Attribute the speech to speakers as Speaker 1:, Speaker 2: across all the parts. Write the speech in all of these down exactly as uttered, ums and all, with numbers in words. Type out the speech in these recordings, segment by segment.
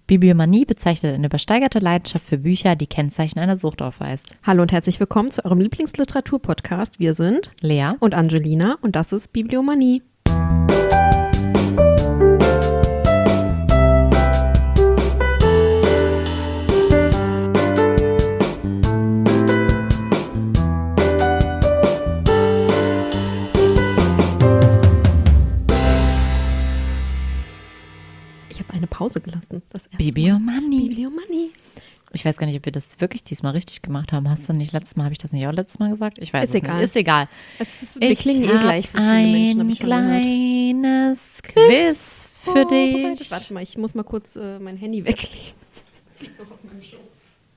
Speaker 1: Bibliomanie bezeichnet eine übersteigerte Leidenschaft für Bücher, die Kennzeichen einer Sucht aufweist.
Speaker 2: Hallo und herzlich willkommen zu eurem Lieblingsliteratur-Podcast. Wir sind
Speaker 1: Lea
Speaker 2: und Angelina und das ist Bibliomanie. Pause gelassen.
Speaker 1: Bibliomanie.
Speaker 2: Bibliomanie.
Speaker 1: Ich weiß gar nicht, ob wir das wirklich diesmal richtig gemacht haben. Hast du nicht letztes Mal, habe ich das nicht auch letztes Mal gesagt? Ich weiß
Speaker 2: ist
Speaker 1: es
Speaker 2: egal.
Speaker 1: nicht. Ist egal.
Speaker 2: Es ist, wir klingen eh gleich für viele
Speaker 1: ein
Speaker 2: Menschen, habe ich schon gehört.
Speaker 1: kleines Quiz für dich.
Speaker 2: Warte mal, ich muss mal kurz äh, mein Handy weglegen. Das liegt noch auf meinem Schoß.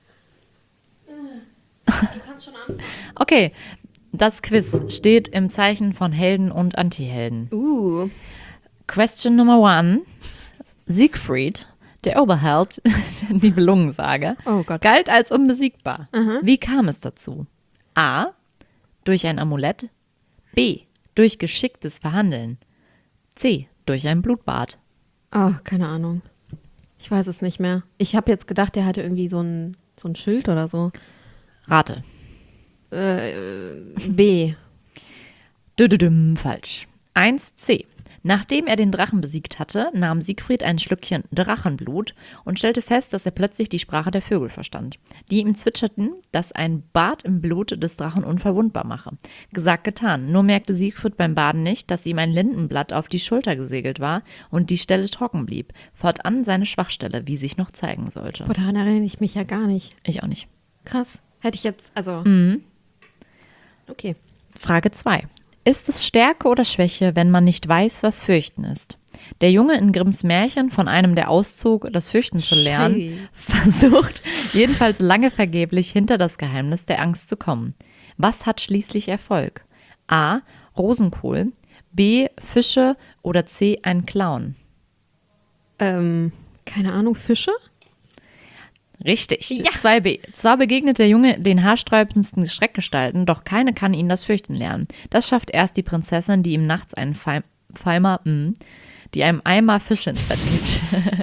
Speaker 2: Du kannst schon anfangen.
Speaker 1: Okay, das Quiz steht im Zeichen von Helden und Antihelden.
Speaker 2: Uh.
Speaker 1: Question Number one. Siegfried, der Oberheld, der Nibelungensage,
Speaker 2: oh Gott.
Speaker 1: galt als unbesiegbar.
Speaker 2: Aha.
Speaker 1: Wie kam es dazu? A. Durch ein Amulett. B. Durch geschicktes Verhandeln. C. Durch ein Blutbad.
Speaker 2: Oh, keine Ahnung. Ich weiß es nicht mehr. Ich habe jetzt gedacht, der hatte irgendwie so ein, so ein Schild oder so.
Speaker 1: Rate.
Speaker 2: Äh, B.
Speaker 1: Düdüdüm, falsch. eins C. Nachdem er den Drachen besiegt hatte, nahm Siegfried ein Schlückchen Drachenblut und stellte fest, dass er plötzlich die Sprache der Vögel verstand, die ihm zwitscherten, dass ein Bad im Blut des Drachen unverwundbar mache. Gesagt, getan. Nur merkte Siegfried beim Baden nicht, dass ihm ein Lindenblatt auf die Schulter gesegelt war und die Stelle trocken blieb. Fortan seine Schwachstelle, wie sich noch zeigen sollte.
Speaker 2: Boah, daran erinnere ich mich ja gar nicht.
Speaker 1: Ich auch nicht.
Speaker 2: Krass. Hätte ich jetzt, also...
Speaker 1: Mhm.
Speaker 2: Okay.
Speaker 1: Frage zwei. Ist es Stärke oder Schwäche, wenn man nicht weiß, was Fürchten ist? Der Junge in Grimms Märchen, von einem, der auszog, das Fürchten zu lernen,
Speaker 2: Schei.
Speaker 1: versucht jedenfalls lange vergeblich hinter das Geheimnis der Angst zu kommen. Was hat schließlich Erfolg? A. Rosenkohl, B. Fische oder C. ein Clown?
Speaker 2: Ähm, keine Ahnung, Fische?
Speaker 1: Richtig.
Speaker 2: Ja.
Speaker 1: zwei B. Zwar begegnet der Junge den haarsträubendsten Schreckgestalten, doch keine kann ihn das Fürchten lernen. Das schafft erst die Prinzessin, die ihm nachts einen Feim, Feimer, mh, die einem Eimer Fische ins Bett gibt.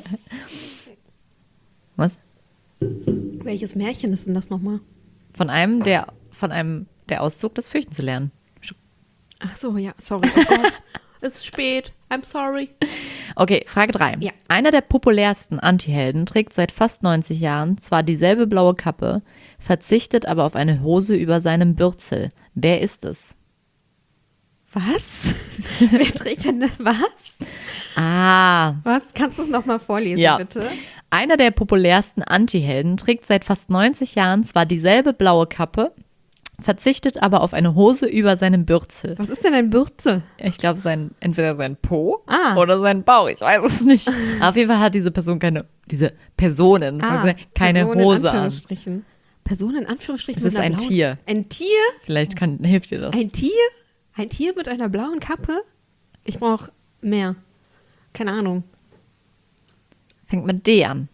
Speaker 1: Was?
Speaker 2: Welches Märchen ist denn das nochmal?
Speaker 1: Von einem, der von einem, der auszog, das Fürchten zu lernen.
Speaker 2: Ach so, ja, sorry. Oh Gott, es ist spät. I'm sorry.
Speaker 1: Okay, Frage drei.
Speaker 2: Ja.
Speaker 1: Einer der populärsten Antihelden trägt seit fast neunzig Jahren zwar dieselbe blaue Kappe, verzichtet aber auf eine Hose über seinem Bürzel. Wer ist es?
Speaker 2: Was? Wer trägt denn das? Was?
Speaker 1: Ah.
Speaker 2: Was? Kannst du es nochmal vorlesen,
Speaker 1: Ja.
Speaker 2: bitte?
Speaker 1: Einer der populärsten Antihelden trägt seit fast neunzig Jahren zwar dieselbe blaue Kappe, verzichtet aber auf eine Hose über seinem Bürzel.
Speaker 2: Was ist denn ein Bürzel?
Speaker 1: Ich glaube, sein, entweder sein Po
Speaker 2: Ah.
Speaker 1: oder sein Bauch, ich weiß es nicht. Aber auf jeden Fall hat diese Person keine, diese Personen,
Speaker 2: Ah,
Speaker 1: keine
Speaker 2: Person in
Speaker 1: Hose an.
Speaker 2: Anführungsstrichen. Person in Anführungsstrichen.
Speaker 1: Es ist
Speaker 2: mit einer
Speaker 1: ein
Speaker 2: blauen-
Speaker 1: Tier.
Speaker 2: Ein Tier?
Speaker 1: Vielleicht kann, hilft dir das.
Speaker 2: Ein Tier? Ein Tier mit einer blauen Kappe? Ich brauche mehr. Keine Ahnung.
Speaker 1: Fängt mit D an.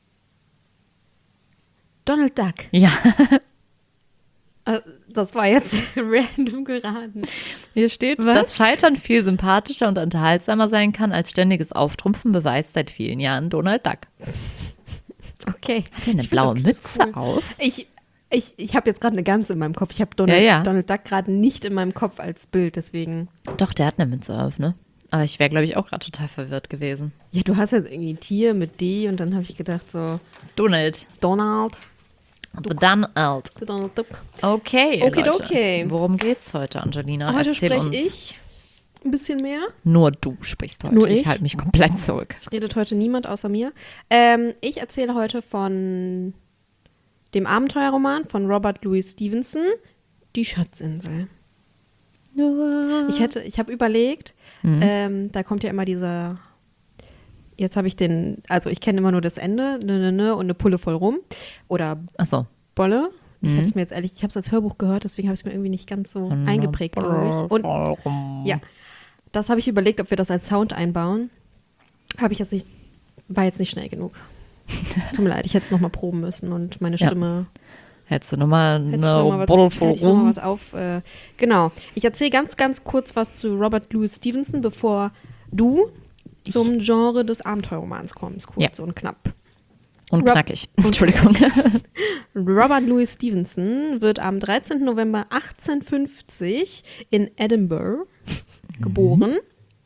Speaker 2: Donald Duck.
Speaker 1: Ja.
Speaker 2: Äh, Das war jetzt random geraten.
Speaker 1: Hier steht,
Speaker 2: Was?
Speaker 1: dass Scheitern viel sympathischer und unterhaltsamer sein kann als ständiges Auftrumpfen, beweist seit vielen Jahren Donald Duck.
Speaker 2: Okay.
Speaker 1: Hat er eine
Speaker 2: Ich find
Speaker 1: blaue
Speaker 2: das
Speaker 1: Mütze
Speaker 2: cool.
Speaker 1: auf?
Speaker 2: Ich, ich, ich habe jetzt gerade eine Gans in meinem Kopf. Ich habe Donald,
Speaker 1: Ja, ja.
Speaker 2: Donald Duck gerade nicht in meinem Kopf als Bild, deswegen.
Speaker 1: Doch, der hat eine Mütze auf, ne? Aber ich wäre, glaube ich, auch gerade total verwirrt gewesen.
Speaker 2: Ja, du hast jetzt irgendwie ein Tier mit D und dann habe ich gedacht so,
Speaker 1: Donald.
Speaker 2: Donald.
Speaker 1: The Donald.
Speaker 2: Donald Duck.
Speaker 1: Okay,
Speaker 2: Okay,
Speaker 1: Leute.
Speaker 2: okay.
Speaker 1: Worum geht's heute, Angelina?
Speaker 2: Heute
Speaker 1: Erzähl
Speaker 2: spreche
Speaker 1: uns.
Speaker 2: ich ein bisschen mehr.
Speaker 1: Nur du sprichst heute.
Speaker 2: Nur
Speaker 1: ich
Speaker 2: ich?
Speaker 1: halte mich komplett zurück.
Speaker 2: Es redet heute niemand außer mir. Ähm, ich erzähle heute von dem Abenteuerroman von Robert Louis Stevenson, Die Schatzinsel. Ich hätte, ich habe überlegt,
Speaker 1: Mhm.
Speaker 2: ähm, da kommt ja immer dieser, jetzt habe ich den, also ich kenne immer nur das Ende, ne, ne, ne, und eine Pulle voll rum. Oder
Speaker 1: Ach so.
Speaker 2: Bolle. Ich
Speaker 1: Mhm.
Speaker 2: habe es mir jetzt ehrlich, ich habe es als Hörbuch gehört, deswegen habe ich es mir irgendwie nicht ganz so eingeprägt, glaube ich. Und ja, das habe ich überlegt, ob wir das als Sound einbauen. Habe ich jetzt nicht, war jetzt nicht schnell genug. Tut mir leid, ich hätte es nochmal proben müssen und meine
Speaker 1: Ja.
Speaker 2: Stimme.
Speaker 1: Hättest du nochmal
Speaker 2: Hätte ich noch mal
Speaker 1: eine
Speaker 2: was,
Speaker 1: Bottle voll
Speaker 2: hätte ich noch mal
Speaker 1: rum?
Speaker 2: was auf. Äh, genau. Ich erzähle ganz, ganz kurz was zu Robert Louis Stevenson, bevor du zum Genre des Abenteuerromans kommst. Kurz
Speaker 1: Ja.
Speaker 2: und knapp.
Speaker 1: Und
Speaker 2: Rob-
Speaker 1: knackig. Entschuldigung.
Speaker 2: Robert Louis Stevenson wird am dreizehnten November achtzehnhundertfünfzig in Edinburgh mhm. geboren.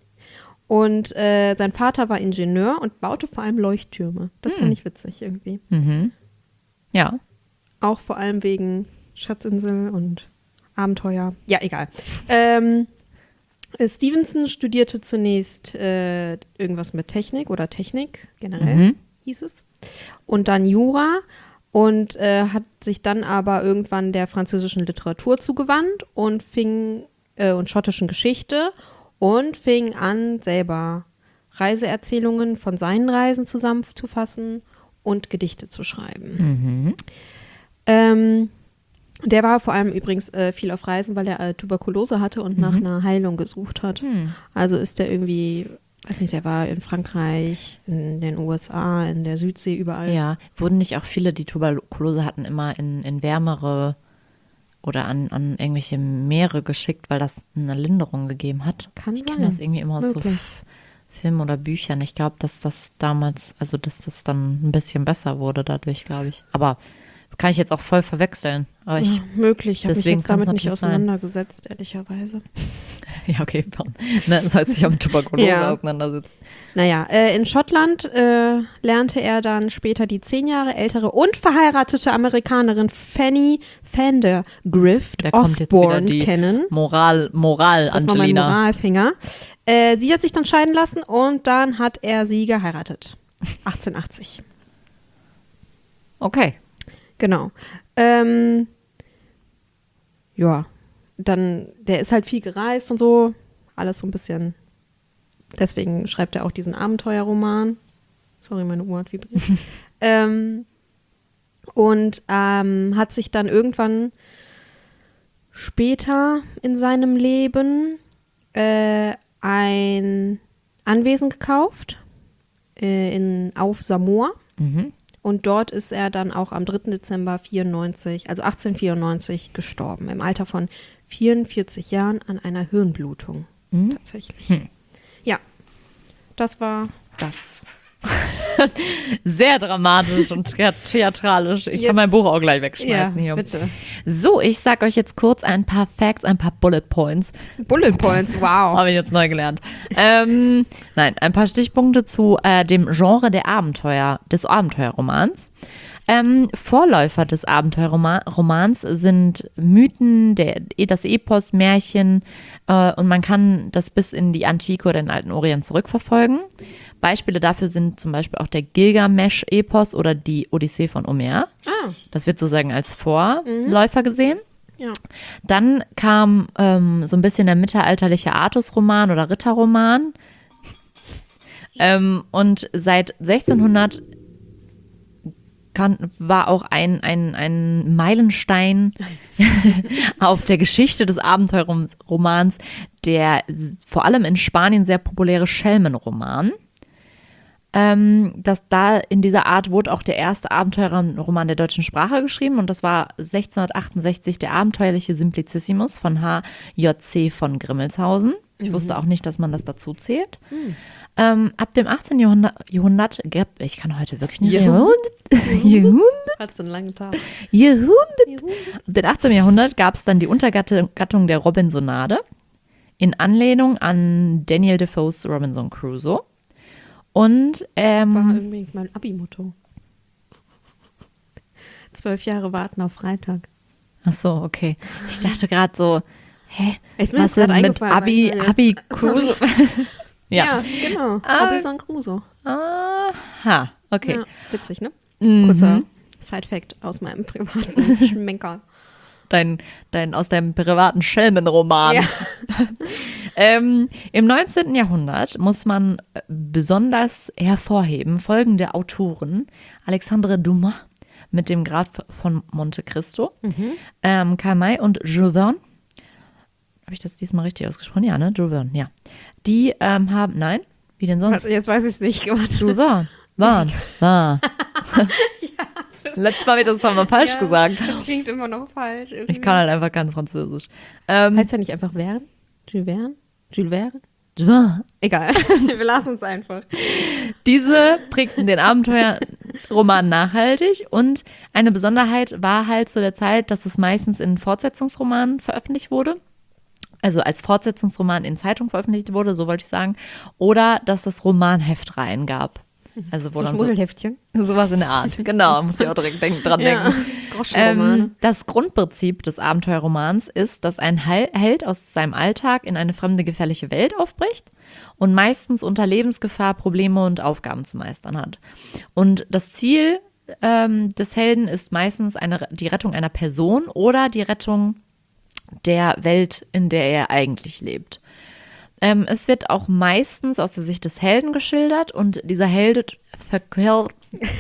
Speaker 2: Und äh, sein Vater war Ingenieur und baute vor allem Leuchttürme. Das mhm. fand ich witzig irgendwie.
Speaker 1: Mhm. Ja.
Speaker 2: Auch vor allem wegen Schatzinsel und Abenteuer. Ja, egal. Ähm, Stevenson studierte zunächst äh, irgendwas mit Technik oder Technik generell, mhm. hieß es. Und dann Jura und äh, hat sich dann aber irgendwann der französischen Literatur zugewandt und fing äh, und schottischen Geschichte und fing an, selber Reiseerzählungen von seinen Reisen zusammenzufassen und Gedichte zu schreiben.
Speaker 1: Mhm.
Speaker 2: Ähm, der war vor allem übrigens äh, viel auf Reisen, weil er äh, Tuberkulose hatte und mhm. nach einer Heilung gesucht hat. Mhm. Also ist der irgendwie, weiß nicht, der war in Frankreich, in den U S A, in der Südsee, überall.
Speaker 1: Ja, wurden nicht auch viele, die Tuberkulose hatten, immer in, in wärmere oder an, an irgendwelche Meere geschickt, weil das eine Linderung gegeben hat?
Speaker 2: Kann
Speaker 1: ich
Speaker 2: sein.
Speaker 1: kenne das irgendwie immer aus Möglich. so Filmen oder Büchern. Ich glaube, dass das damals, also dass das dann ein bisschen besser wurde dadurch, glaube ich. Aber kann ich jetzt auch voll verwechseln. Aber ich,
Speaker 2: ja, möglich, habe ich jetzt damit nicht
Speaker 1: sein.
Speaker 2: auseinandergesetzt, ehrlicherweise.
Speaker 1: Ja, okay, ne, soll sich auch mit Tuberkulose
Speaker 2: ja.
Speaker 1: auseinandersetzen.
Speaker 2: Naja, äh, in Schottland äh, lernte er dann später die zehn Jahre ältere und verheiratete Amerikanerin Fanny Vandergrift Osborne kennen.
Speaker 1: Moral, Moral,
Speaker 2: das
Speaker 1: Angelina.
Speaker 2: war mein Moralfinger. Äh, sie hat sich dann scheiden lassen und dann hat er sie geheiratet. achtzehnhundertachtzig.
Speaker 1: Okay.
Speaker 2: Genau. Ähm, ja, dann, der ist halt viel gereist und so. Alles so ein bisschen. Deswegen schreibt er auch diesen Abenteuerroman. Sorry, meine Uhr hat vibriert. ähm, und ähm, hat sich dann irgendwann später in seinem Leben äh, ein Anwesen gekauft äh, in, auf Samoa.
Speaker 1: Mhm.
Speaker 2: Und dort ist er dann auch am dritten Dezember vierundneunzig, also achtzehnhundertvierundneunzig, gestorben. Im Alter von vierundvierzig Jahren an einer Hirnblutung. Mhm. Tatsächlich. Hm. Ja, das war das.
Speaker 1: Sehr dramatisch und theatralisch. Ich jetzt, kann mein Buch auch gleich wegschmeißen
Speaker 2: ja,
Speaker 1: hier.
Speaker 2: Bitte.
Speaker 1: So, ich sag euch jetzt kurz ein paar Facts, ein paar Bullet Points.
Speaker 2: Bullet Points, wow.
Speaker 1: Habe ich jetzt neu gelernt. ähm, nein, ein paar Stichpunkte zu äh, dem Genre der Abenteuer, des Abenteuerromans. Ähm, Vorläufer des Abenteuerromans sind Mythen, der, das Epos, Märchen äh, und man kann das bis in die Antike oder den alten Orient zurückverfolgen. Beispiele dafür sind zum Beispiel auch der Gilgamesch-Epos oder die Odyssee von Homer.
Speaker 2: Ah.
Speaker 1: Das wird sozusagen als Vorläufer mhm. gesehen.
Speaker 2: Ja.
Speaker 1: Dann kam ähm, so ein bisschen der mittelalterliche Artus-Roman oder Ritterroman. ähm, und seit sechzehnhundert kann, war auch ein, ein, ein Meilenstein auf der Geschichte des Abenteuerromans der vor allem in Spanien sehr populäre Schelmenroman. Ähm, das, da in dieser Art wurde auch der erste Abenteuerroman der deutschen Sprache geschrieben und das war sechzehnhundertachtundsechzig der abenteuerliche Simplicissimus von H J C von Grimmelshausen. Ich mhm. wusste auch nicht, dass man das dazu zählt. Mhm. Ähm, ab dem achtzehnten Jahrhundert, Jahrhundert ich kann heute wirklich nicht
Speaker 2: Jahrhundert. Jahrhundert. Hat so einen langen Tag.
Speaker 1: Jahrhundert. Ab dem achtzehnten Jahrhundert gab es dann die Untergattung der Robinsonade in Anlehnung an Daniel Defoes Robinson Crusoe. Und, ähm,
Speaker 2: war übrigens mein Abi-Motto. Zwölf Jahre warten auf Freitag.
Speaker 1: Ach so, okay. Ich dachte gerade so, hä?
Speaker 2: Ist mir was denn mit
Speaker 1: Abi, Abi Crusoe?
Speaker 2: ja. ja, genau.
Speaker 1: Ah,
Speaker 2: Robinson Crusoe.
Speaker 1: Aha, okay.
Speaker 2: Ja, witzig, ne?
Speaker 1: Mhm.
Speaker 2: Kurzer Side-Fact aus meinem privaten Schmenker.
Speaker 1: Dein, dein, aus deinem privaten Schelmenroman.
Speaker 2: Ja.
Speaker 1: ähm, Im neunzehnten Jahrhundert muss man besonders hervorheben folgende Autoren. Alexandre Dumas mit dem Graf von Monte Cristo,
Speaker 2: mhm.
Speaker 1: ähm, Karl May und Jules Verne. Habe ich das diesmal richtig ausgesprochen? Ja, ne? Jules Verne, ja. Die ähm, haben, nein, wie denn sonst?
Speaker 2: Also jetzt weiß ich es nicht.
Speaker 1: Jules Verne. Verne. Verne.
Speaker 2: Ja.
Speaker 1: Letztes Mal wird das doch mal falsch
Speaker 2: ja,
Speaker 1: gesagt.
Speaker 2: Das klingt immer noch falsch. Irgendwie.
Speaker 1: Ich kann halt einfach kein Französisch. Ähm,
Speaker 2: heißt ja nicht einfach Verne? Jules Verne? Jules Verne?
Speaker 1: Verne.
Speaker 2: Egal. Wir lassen es einfach.
Speaker 1: Diese prägten den Abenteuer, Roman nachhaltig und eine Besonderheit war halt zu der Zeit, dass es meistens in Fortsetzungsromanen veröffentlicht wurde. Also als Fortsetzungsroman in Zeitung veröffentlicht wurde, so wollte ich sagen. Oder dass es Romanheftreihen gab. Also wo
Speaker 2: So
Speaker 1: dann
Speaker 2: Schmuddelheftchen.
Speaker 1: so, sowas in der Art. Genau, muss ich auch direkt denk, dran
Speaker 2: Ja,
Speaker 1: denken.
Speaker 2: Groschenromane.
Speaker 1: Ähm, das Grundprinzip des Abenteuerromans ist, dass ein Hel- Held aus seinem Alltag in eine fremde, gefährliche Welt aufbricht und meistens unter Lebensgefahr Probleme und Aufgaben zu meistern hat. Und das Ziel ähm, des Helden ist meistens eine, die Rettung einer Person oder die Rettung der Welt, in der er eigentlich lebt. Ähm, es wird auch meistens aus der Sicht des Helden geschildert und dieser Held verkörpert,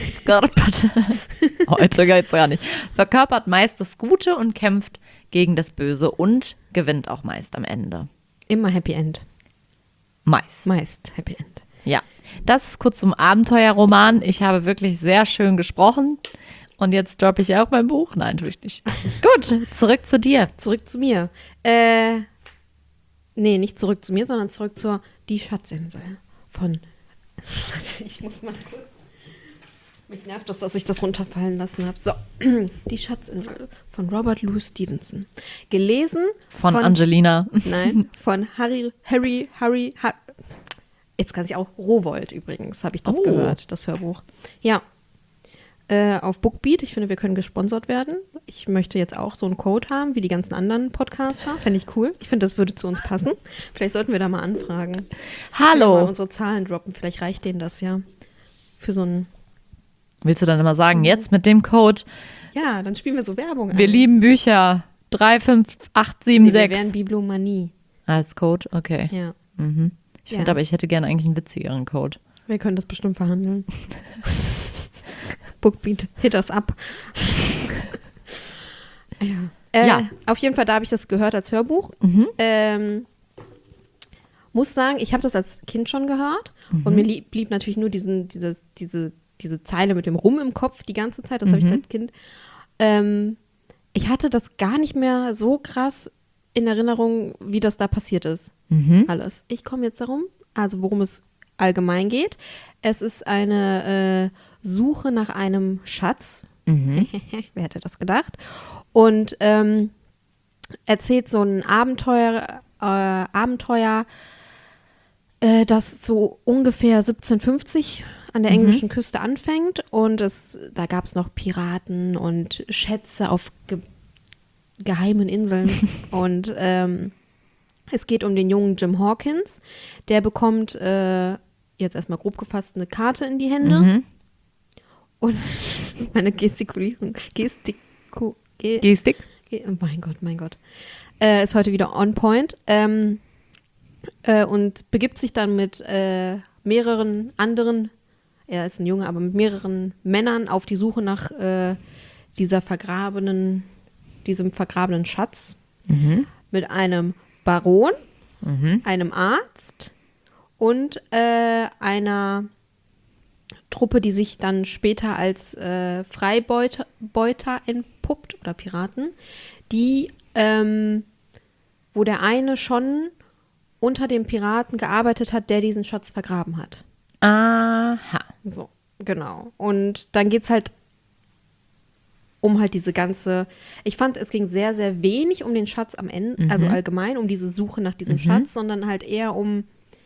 Speaker 1: heute geht's gar nicht, verkörpert meist das Gute und kämpft gegen das Böse und gewinnt auch meist am Ende.
Speaker 2: Immer Happy End.
Speaker 1: Meist.
Speaker 2: Meist Happy End.
Speaker 1: Ja, das ist kurz zum Abenteuerroman. Ich habe wirklich sehr schön gesprochen und jetzt droppe ich auch mein Buch. Nein, tue ich nicht. Gut, zurück zu dir.
Speaker 2: Zurück zu mir. Äh, nee, nicht zurück zu mir, sondern zurück zur Die Schatzinsel von. Warte, ich muss mal kurz. Mich nervt das, dass ich das runterfallen lassen habe. So, Die Schatzinsel von Robert Louis Stevenson. Gelesen
Speaker 1: Von,
Speaker 2: von
Speaker 1: Angelina.
Speaker 2: Nein, von Harry, Harry, Harry, Har jetzt kann ich auch Rowohlt übrigens, habe ich das
Speaker 1: Oh.
Speaker 2: gehört, das Hörbuch. Ja, äh, auf Bookbeat. Ich finde, wir können gesponsert werden. Ich möchte jetzt auch so einen Code haben, wie die ganzen anderen Podcaster. Fände ich cool. Ich finde, das würde zu uns passen. Vielleicht sollten wir da mal anfragen.
Speaker 1: Hallo.
Speaker 2: Mal unsere Zahlen droppen. Vielleicht reicht denen das ja für so ein.
Speaker 1: Willst du dann immer sagen, jetzt mit dem Code,
Speaker 2: Ja, dann spielen wir so Werbung
Speaker 1: wir
Speaker 2: ein.
Speaker 1: lieben Bücher, drei fünf acht sieben
Speaker 2: Nee, wir wären
Speaker 1: sechs
Speaker 2: Bibliomanie.
Speaker 1: als Code? Okay.
Speaker 2: Ja,
Speaker 1: Mhm. Ich
Speaker 2: Ja.
Speaker 1: finde aber, ich hätte gerne eigentlich einen witzigeren Code.
Speaker 2: wir können das bestimmt verhandeln. Bookbeat, hit us up. ja. Äh,
Speaker 1: Ja.
Speaker 2: Auf jeden Fall, da habe ich das gehört als Hörbuch.
Speaker 1: Mhm.
Speaker 2: Ähm, muss sagen, ich habe das als Kind schon gehört und mir lieb, blieb natürlich nur diesen, diese, diese, diese Zeile mit dem Rum im Kopf die ganze Zeit. Das habe ich
Speaker 1: Mhm.
Speaker 2: seit Kind. Ähm, ich hatte das gar nicht mehr so krass in Erinnerung, wie das da passiert ist.
Speaker 1: Mhm.
Speaker 2: Alles. Ich komme jetzt darum, also worum es allgemein geht. Es ist eine äh, Suche nach einem Schatz.
Speaker 1: Mhm.
Speaker 2: Wer hätte das gedacht? Und ähm, erzählt so ein Abenteuer, äh, Abenteuer, äh, das so ungefähr siebzehnhundertfünfzig an der
Speaker 1: Mhm.
Speaker 2: englischen Küste anfängt. Und es, da gab es noch Piraten und Schätze auf ge geheimen Inseln. Und ähm, es geht um den jungen Jim Hawkins. Der bekommt, äh, jetzt erstmal grob gefasst, eine Karte in die Hände.
Speaker 1: Mhm.
Speaker 2: Und meine Gestikulierung, Gestiku, ge,
Speaker 1: Gestik?
Speaker 2: ge, oh mein Gott, mein Gott, äh, ist heute wieder on point. Ähm, äh, und begibt sich dann mit äh, mehreren anderen, er ist ein Junge, aber mit mehreren Männern auf die Suche nach äh, dieser vergrabenen, diesem vergrabenen Schatz.
Speaker 1: Mhm.
Speaker 2: Mit einem Baron,
Speaker 1: Mhm.
Speaker 2: einem Arzt und äh, einer Truppe, die sich dann später als äh, Freibeuter Beuter entpuppt oder Piraten, die, ähm, wo der eine schon unter dem Piraten gearbeitet hat, der diesen Schatz vergraben hat.
Speaker 1: Aha.
Speaker 2: So, genau. Und dann geht es halt um halt diese ganze, ich fand, es ging sehr, sehr wenig um den Schatz am Ende,
Speaker 1: Mhm.
Speaker 2: also allgemein um diese Suche nach diesem
Speaker 1: Mhm.
Speaker 2: Schatz, sondern halt eher um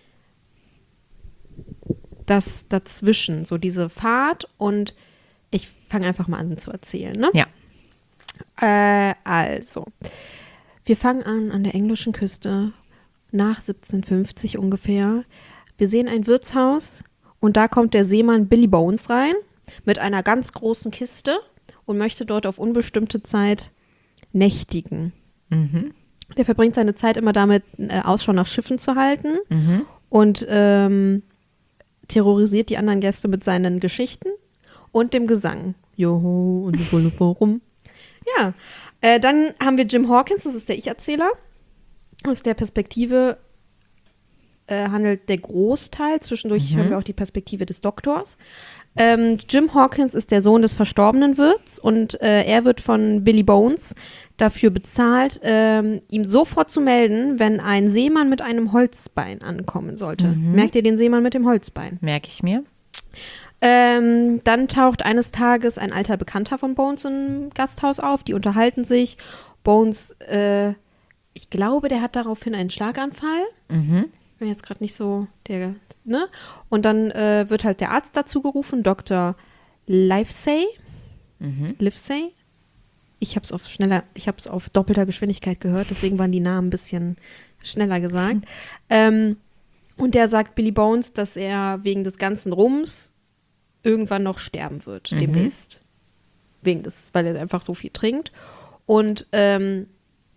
Speaker 2: das dazwischen, so diese Fahrt und ich fange einfach mal an zu erzählen, ne?
Speaker 1: Ja.
Speaker 2: Äh, also, wir fangen an an der englischen Küste nach siebzehnhundertfünfzig ungefähr. Wir sehen ein Wirtshaus und da kommt der Seemann Billy Bones rein mit einer ganz großen Kiste und möchte dort auf unbestimmte Zeit nächtigen.
Speaker 1: Mhm.
Speaker 2: Der verbringt seine Zeit immer damit, äh, Ausschau nach Schiffen zu halten
Speaker 1: Mhm.
Speaker 2: und ähm, terrorisiert die anderen Gäste mit seinen Geschichten und dem Gesang. Joho, und die Wolle warum? Ja, äh, dann haben wir Jim Hawkins, das ist der Ich-Erzähler. Aus der Perspektive äh, handelt der Großteil. Zwischendurch
Speaker 1: Mhm.
Speaker 2: hören wir auch die Perspektive des Doktors. Ähm, Jim Hawkins ist der Sohn des verstorbenen Wirts und äh, er wird von Billy Bones dafür bezahlt, ähm, ihm sofort zu melden, wenn ein Seemann mit einem Holzbein ankommen sollte.
Speaker 1: Mhm.
Speaker 2: Merkt ihr den Seemann mit dem Holzbein?
Speaker 1: Merke ich mir.
Speaker 2: Ähm, dann taucht eines Tages ein alter Bekannter von Bones im Gasthaus auf. Die unterhalten sich. Bones, äh, ich glaube, der hat daraufhin einen Schlaganfall.
Speaker 1: Mhm.
Speaker 2: Ich bin jetzt gerade nicht so der, ne? Und dann äh, wird halt der Arzt dazu gerufen, Doktor Livesey.
Speaker 1: Mhm.
Speaker 2: Livesey. Ich habe es auf schneller, ich habe es auf doppelter Geschwindigkeit gehört, deswegen waren die Namen ein bisschen schneller gesagt. Mhm. Ähm, und der sagt Billy Bones, dass er wegen des ganzen Rums irgendwann noch sterben wird,
Speaker 1: Mhm.
Speaker 2: demnächst. Wegen des, weil er einfach so viel trinkt. Und ähm,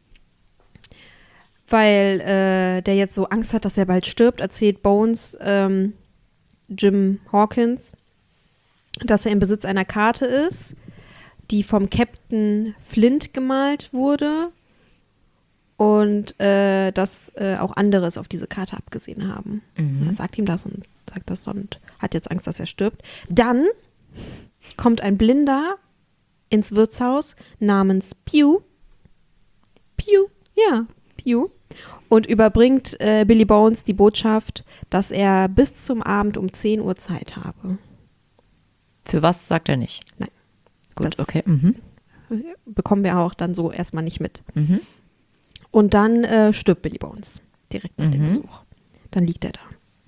Speaker 2: weil äh, der jetzt so Angst hat, dass er bald stirbt, erzählt Bones ähm, Jim Hawkins, dass er im Besitz einer Karte ist, die vom Captain Flint gemalt wurde und äh, dass äh, auch andere es auf diese Karte abgesehen haben.
Speaker 1: Mhm.
Speaker 2: Er sagt ihm das und sagt das und hat jetzt Angst, dass er stirbt. Dann kommt ein Blinder ins Wirtshaus namens Pew. Pew, ja, Pew. Und überbringt äh, Billy Bones die Botschaft, dass er bis zum Abend um zehn Uhr Zeit habe.
Speaker 1: Für was sagt er nicht?
Speaker 2: Nein.
Speaker 1: Gut,
Speaker 2: Das
Speaker 1: okay. Mhm.
Speaker 2: bekommen wir auch dann so erstmal nicht mit.
Speaker 1: Mhm.
Speaker 2: Und dann äh, stirbt Billy Bones direkt nach
Speaker 1: Mhm.
Speaker 2: dem Besuch. Dann liegt er da.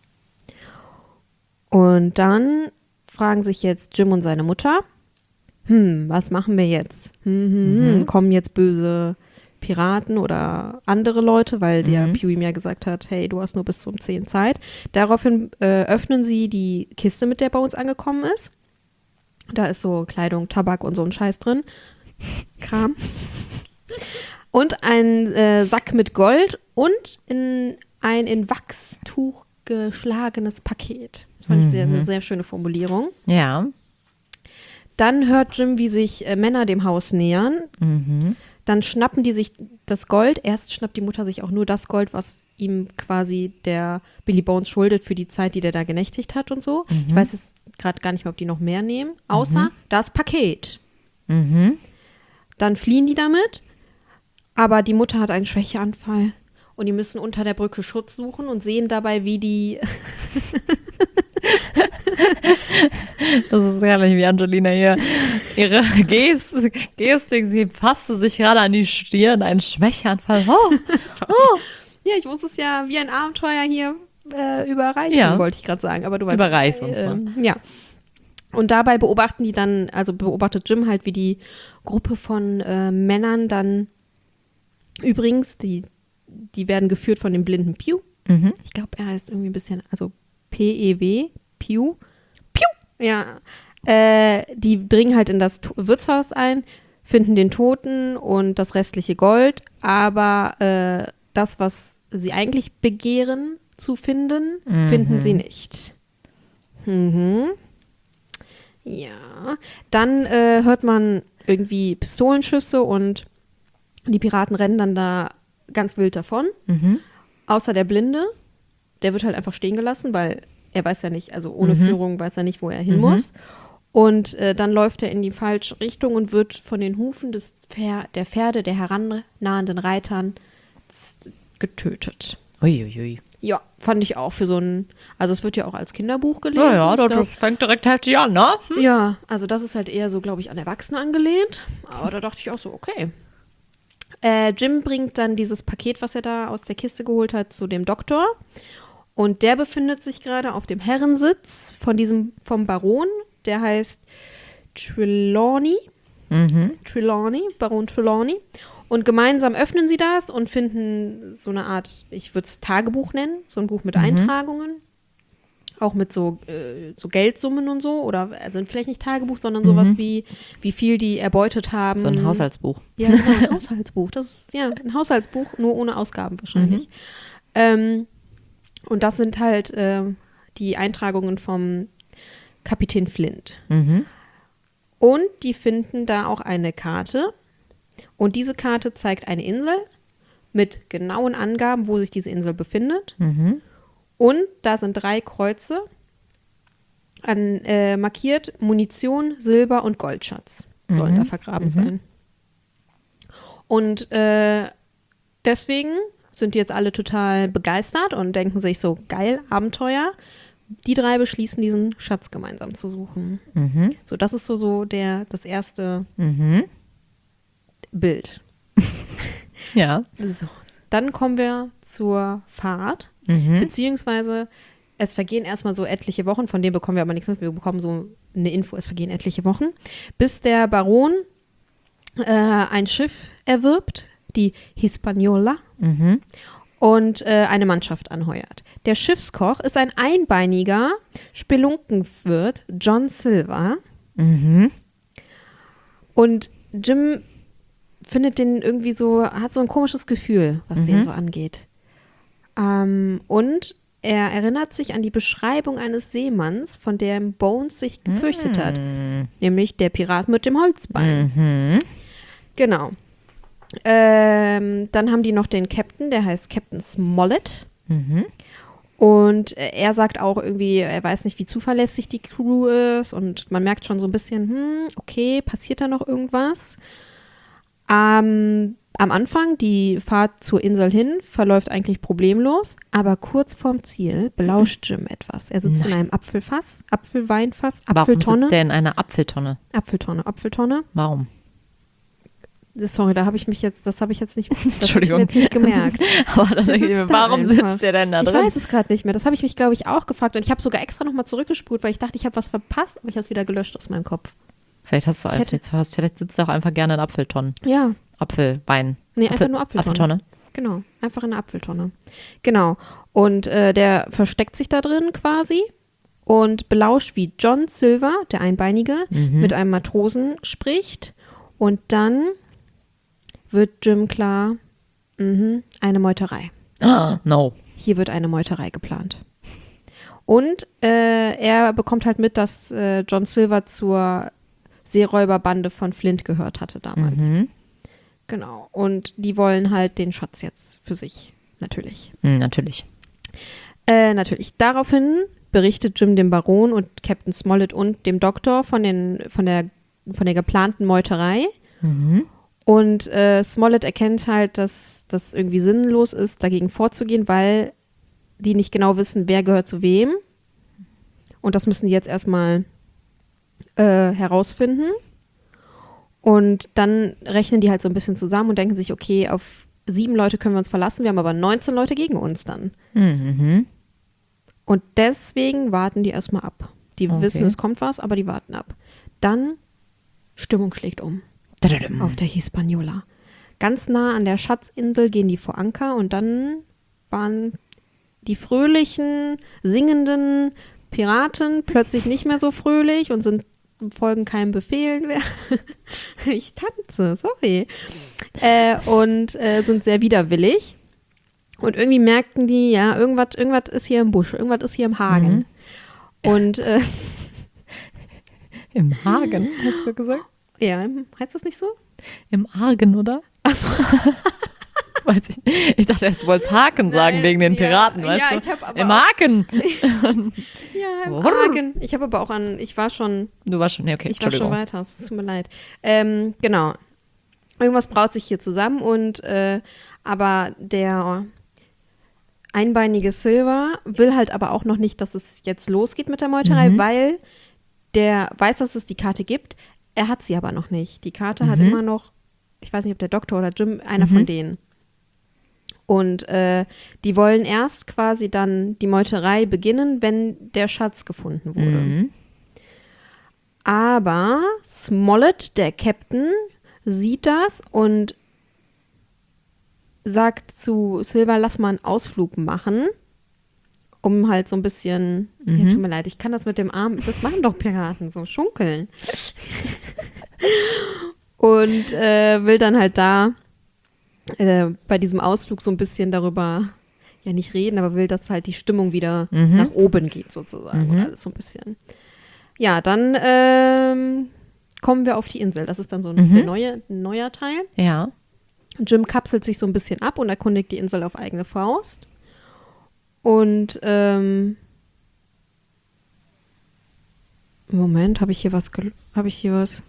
Speaker 2: Und dann fragen sich jetzt Jim und seine Mutter, hm, was machen wir jetzt? Hm, hm, hm.
Speaker 1: Mhm.
Speaker 2: Kommen jetzt böse Piraten oder andere Leute, weil der
Speaker 1: Mhm.
Speaker 2: Pew ihm ja gesagt hat, hey, du hast nur bis zum zehn Zeit. Daraufhin äh, öffnen sie die Kiste, mit der Bones angekommen ist. Da ist so Kleidung, Tabak und so ein Scheiß drin. Kram. Und ein äh, Sack mit Gold und in ein in Wachstuch geschlagenes Paket. Das fand ich sehr,
Speaker 1: Mhm.
Speaker 2: eine sehr schöne Formulierung.
Speaker 1: Ja.
Speaker 2: Dann hört Jim, wie sich äh, Männer dem Haus nähern.
Speaker 1: Mhm.
Speaker 2: Dann schnappen die sich das Gold. Erst schnappt die Mutter sich auch nur das Gold, was ihm quasi der Billy Bones schuldet für die Zeit, die der da genächtigt hat und so.
Speaker 1: Mhm.
Speaker 2: Ich weiß jetzt gerade gar nicht mehr, ob die noch mehr nehmen. Außer
Speaker 1: Mhm.
Speaker 2: das Paket.
Speaker 1: Mhm.
Speaker 2: Dann fliehen die damit. Aber die Mutter hat einen Schwächeanfall. Und die müssen unter der Brücke Schutz suchen und sehen dabei, wie die
Speaker 1: Das ist herrlich, wie Angelina hier ihre Gest Gestik, sie fasste sich gerade an die Stirn, ein Schwächeanfall. Oh, oh.
Speaker 2: Ja, ich muss es ja wie ein Abenteuer hier äh, überreichen,
Speaker 1: Ja.
Speaker 2: wollte ich gerade sagen. Aber du weißt,
Speaker 1: Überreich's uns
Speaker 2: äh,
Speaker 1: mal.
Speaker 2: Ja. Und dabei beobachten die dann, also beobachtet Jim halt, wie die Gruppe von äh, Männern dann, übrigens, die, die werden geführt von dem blinden Pew.
Speaker 1: Mhm.
Speaker 2: Ich glaube, er heißt irgendwie ein bisschen, also P E W, Pew. Pew! Ja. Äh, die dringen halt in das To- Wirtshaus ein, finden den Toten und das restliche Gold, aber äh, das, was sie eigentlich begehren zu finden,
Speaker 1: Mhm.
Speaker 2: finden sie nicht. Mhm. Ja. Dann äh, hört man irgendwie Pistolenschüsse und die Piraten rennen dann da ganz wild davon.
Speaker 1: Mhm.
Speaker 2: Außer der Blinde, der wird halt einfach stehen gelassen, weil er weiß ja nicht, also ohne
Speaker 1: Mhm.
Speaker 2: Führung weiß er nicht, wo er hin
Speaker 1: Mhm.
Speaker 2: muss. Und äh, dann läuft er in die falsche Richtung und wird von den Hufen des Pfer- der Pferde der herannahenden Reitern z- getötet.
Speaker 1: Uiuiui.
Speaker 2: Ja, fand ich auch für so ein, also es wird ja auch als Kinderbuch gelesen.
Speaker 1: Ja, ja,
Speaker 2: ich
Speaker 1: das,
Speaker 2: glaub.
Speaker 1: das fängt direkt heftig an, ne? Hm?
Speaker 2: Ja, also das ist halt eher so, glaube ich, an Erwachsene angelehnt. Aber da dachte ich auch so, okay. Äh, Jim bringt dann dieses Paket, was er da aus der Kiste geholt hat, zu dem Doktor. Und der befindet sich gerade auf dem Herrensitz von diesem, vom Baron. Der heißt Trelawney.
Speaker 1: Mhm.
Speaker 2: Trelawney, Baron Trelawney. Und gemeinsam öffnen sie das und finden so eine Art, ich würde es Tagebuch nennen, so ein Buch mit
Speaker 1: Mhm.
Speaker 2: Eintragungen. Auch mit so, äh, so Geldsummen und so. Oder also vielleicht nicht Tagebuch, sondern sowas
Speaker 1: Mhm.
Speaker 2: wie, wie viel die erbeutet haben.
Speaker 1: So ein Haushaltsbuch.
Speaker 2: Ja, genau, ein Haushaltsbuch. Das ist ja ein Haushaltsbuch, nur ohne Ausgaben wahrscheinlich.
Speaker 1: Mhm.
Speaker 2: Ähm, und das sind halt äh, die Eintragungen vom Kapitän Flint.
Speaker 1: Mhm.
Speaker 2: Und die finden da auch eine Karte. Und diese Karte zeigt eine Insel mit genauen Angaben, wo sich diese Insel befindet.
Speaker 1: Mhm.
Speaker 2: Und da sind drei Kreuze an, äh, markiert. Munition, Silber und Goldschatz sollen
Speaker 1: Mhm.
Speaker 2: da vergraben
Speaker 1: Mhm.
Speaker 2: sein. Und äh, deswegen sind die jetzt alle total begeistert und denken sich so, geil, Abenteuer. die drei beschließen, diesen Schatz gemeinsam zu suchen.
Speaker 1: Mhm.
Speaker 2: So, das ist so, so der, das erste
Speaker 1: Mhm.
Speaker 2: Bild.
Speaker 1: Ja.
Speaker 2: So, dann kommen wir zur Fahrt,
Speaker 1: Mhm.
Speaker 2: beziehungsweise es vergehen erstmal so etliche Wochen, von denen bekommen wir aber nichts mit, wir bekommen so eine Info, es vergehen etliche Wochen, bis der Baron äh, ein Schiff erwirbt, die Hispaniola,
Speaker 1: Mhm.
Speaker 2: und äh, eine Mannschaft anheuert. Der Schiffskoch ist ein einbeiniger Spelunkenwirt, John Silver,
Speaker 1: Mhm.
Speaker 2: und Jim findet den irgendwie so, hat so ein komisches Gefühl, was
Speaker 1: Mhm.
Speaker 2: den so angeht. Ähm, und er erinnert sich an die Beschreibung eines Seemanns, von dem Bones sich gefürchtet hat.
Speaker 1: Mhm.
Speaker 2: Nämlich der Pirat mit dem Holzbein.
Speaker 1: Mhm.
Speaker 2: Genau. Ähm, dann haben die noch den Captain, der heißt Captain Smollett.
Speaker 1: Mhm.
Speaker 2: Und äh, er sagt auch irgendwie, er weiß nicht, wie zuverlässig die Crew ist. Und man merkt schon so ein bisschen, hm, okay, passiert da noch irgendwas? Ähm, am Anfang, die Fahrt zur Insel hin, verläuft eigentlich problemlos. Aber kurz vorm Ziel belauscht Jim etwas. Er sitzt
Speaker 1: Nein.
Speaker 2: in einem Apfelfass, Apfelweinfass,
Speaker 1: Warum
Speaker 2: Apfeltonne.
Speaker 1: sitzt der in einer Apfeltonne?
Speaker 2: Apfeltonne, Apfeltonne.
Speaker 1: Warum?
Speaker 2: Sorry, da habe ich mich jetzt, das habe ich jetzt nicht, das hab ich mir
Speaker 1: Entschuldigung.
Speaker 2: jetzt nicht gemerkt.
Speaker 1: Aber dann
Speaker 2: Der
Speaker 1: denke ich mir,
Speaker 2: sitzt da
Speaker 1: warum
Speaker 2: einfach.
Speaker 1: sitzt der denn da
Speaker 2: Ich
Speaker 1: drin?
Speaker 2: weiß es gerade nicht mehr. Das habe ich mich, glaube ich, auch gefragt. Und ich habe sogar extra nochmal zurückgespult, weil ich dachte, ich habe was verpasst, aber ich habe es wieder gelöscht aus meinem Kopf.
Speaker 1: Vielleicht hast du
Speaker 2: Ich
Speaker 1: einfach,
Speaker 2: hätte-
Speaker 1: jetzt hast, vielleicht sitzt du auch einfach gerne in Apfeltonnen.
Speaker 2: Ja,
Speaker 1: Apfelwein.
Speaker 2: nee,
Speaker 1: Apfel-
Speaker 2: einfach nur Apfeltonne.
Speaker 1: Apfeltonne.
Speaker 2: Genau, einfach in der Apfeltonne. Genau. Und äh, der versteckt sich da drin quasi und belauscht, wie John Silver, der Einbeinige,
Speaker 1: Mhm.
Speaker 2: mit einem Matrosen spricht. Und dann wird Jim klar, mhm, eine Meuterei.
Speaker 1: Ah, no.
Speaker 2: Hier wird eine Meuterei geplant. Und äh, er bekommt halt mit, dass äh, John Silver zur Seeräuberbande von Flint gehört hatte damals.
Speaker 1: Mhm.
Speaker 2: Genau. Und die wollen halt den Schatz jetzt für sich, natürlich.
Speaker 1: Hm, natürlich.
Speaker 2: Äh, natürlich. Daraufhin berichtet Jim dem Baron und Captain Smollett und dem Doktor von, den, von, der, von der geplanten Meuterei.
Speaker 1: Mhm.
Speaker 2: Und äh, Smollett erkennt halt, dass das irgendwie sinnlos ist, dagegen vorzugehen, weil die nicht genau wissen, wer gehört zu wem. Und das müssen die jetzt erstmal äh, herausfinden. Und dann rechnen die halt so ein bisschen zusammen und denken sich, okay, auf sieben Leute können wir uns verlassen, wir haben aber neunzehn Leute gegen uns dann.
Speaker 1: Mhm.
Speaker 2: Und deswegen warten die erstmal ab. Die
Speaker 1: Okay.
Speaker 2: wissen, es kommt was, aber die warten ab. Dann Stimmung schlägt um.
Speaker 1: Dadadum.
Speaker 2: Auf der Hispaniola. Ganz nah an der Schatzinsel gehen die vor Anker und dann waren die fröhlichen, singenden Piraten plötzlich nicht mehr so fröhlich und sind folgen keinem Befehl mehr. Ich tanze, sorry. Äh, und äh, sind sehr widerwillig. Und irgendwie merkten die, ja, irgendwas, irgendwas ist hier im Busch, irgendwas ist hier im Hagen.
Speaker 1: Mhm.
Speaker 2: Und äh,
Speaker 1: Im Hagen, hast du gesagt?
Speaker 2: ja, heißt das nicht so?
Speaker 1: Im Argen, oder?
Speaker 2: Achso.
Speaker 1: Weiß ich nicht. Ich dachte erst, du wolltest Haken sagen
Speaker 2: Nein,
Speaker 1: wegen den
Speaker 2: ja,
Speaker 1: Piraten, weißt
Speaker 2: ja,
Speaker 1: du?
Speaker 2: ich hab aber
Speaker 1: Im
Speaker 2: auch-
Speaker 1: Haken.
Speaker 2: Ja, im
Speaker 1: Brrr.
Speaker 2: Hagen. Ich habe aber auch an, ich war schon
Speaker 1: Du warst schon, nee, okay,
Speaker 2: Ich war schon
Speaker 1: Entschuldigung.
Speaker 2: weiter, es tut mir leid. Ähm, genau. Irgendwas braut sich hier zusammen und äh, aber der einbeinige Silver will halt aber auch noch nicht, dass es jetzt losgeht mit der Meuterei,
Speaker 1: Mhm.
Speaker 2: weil der weiß, dass es die Karte gibt. Er hat sie aber noch nicht. Die Karte hat
Speaker 1: Mhm.
Speaker 2: immer noch, ich weiß nicht, ob der Doktor oder Jim, einer
Speaker 1: Mhm.
Speaker 2: von denen. Und äh, die wollen erst quasi dann die Meuterei beginnen, wenn der Schatz gefunden wurde.
Speaker 1: Mhm.
Speaker 2: Aber Smollett, der Captain, sieht das und sagt zu Silver, lass mal einen Ausflug machen, um halt so ein bisschen,
Speaker 1: Mhm.
Speaker 2: ja, tut mir leid, ich kann das mit dem Arm, das machen doch Piraten, so schunkeln. Und äh, will dann halt da äh, bei diesem Ausflug so ein bisschen darüber, ja nicht reden, aber will, dass halt die Stimmung wieder
Speaker 1: Mhm.
Speaker 2: nach oben geht sozusagen
Speaker 1: Mhm.
Speaker 2: und alles so ein bisschen. Ja, dann ähm, kommen wir auf die Insel. Das ist dann so ein
Speaker 1: Mhm.
Speaker 2: der neue, neuer Teil.
Speaker 1: Ja.
Speaker 2: Jim kapselt sich so ein bisschen ab und erkundigt die Insel auf eigene Faust. Und ähm, Moment, habe ich hier was? gel- Habe ich hier was?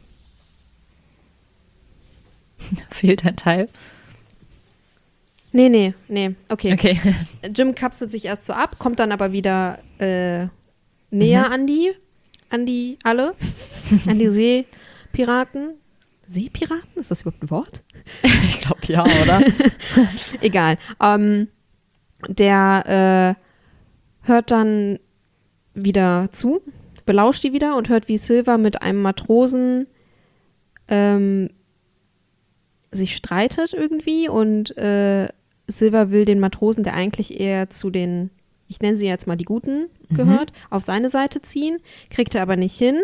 Speaker 1: Fehlt ein Teil.
Speaker 2: Nee, nee, nee. Okay.
Speaker 1: Okay.
Speaker 2: Jim kapselt sich erst so ab, kommt dann aber wieder äh, näher
Speaker 1: Mhm.
Speaker 2: an die, an die alle, an die Seepiraten. Seepiraten? Ist das überhaupt ein Wort?
Speaker 1: Ich glaube ja, oder?
Speaker 2: Egal. Ähm, der äh, hört dann wieder zu, belauscht die wieder und hört, wie Silver mit einem Matrosen ähm, sich streitet irgendwie und äh, Silver will den Matrosen, der eigentlich eher zu den, ich nenne sie jetzt mal die Guten gehört, mhm. auf seine Seite ziehen, kriegt er aber nicht hin.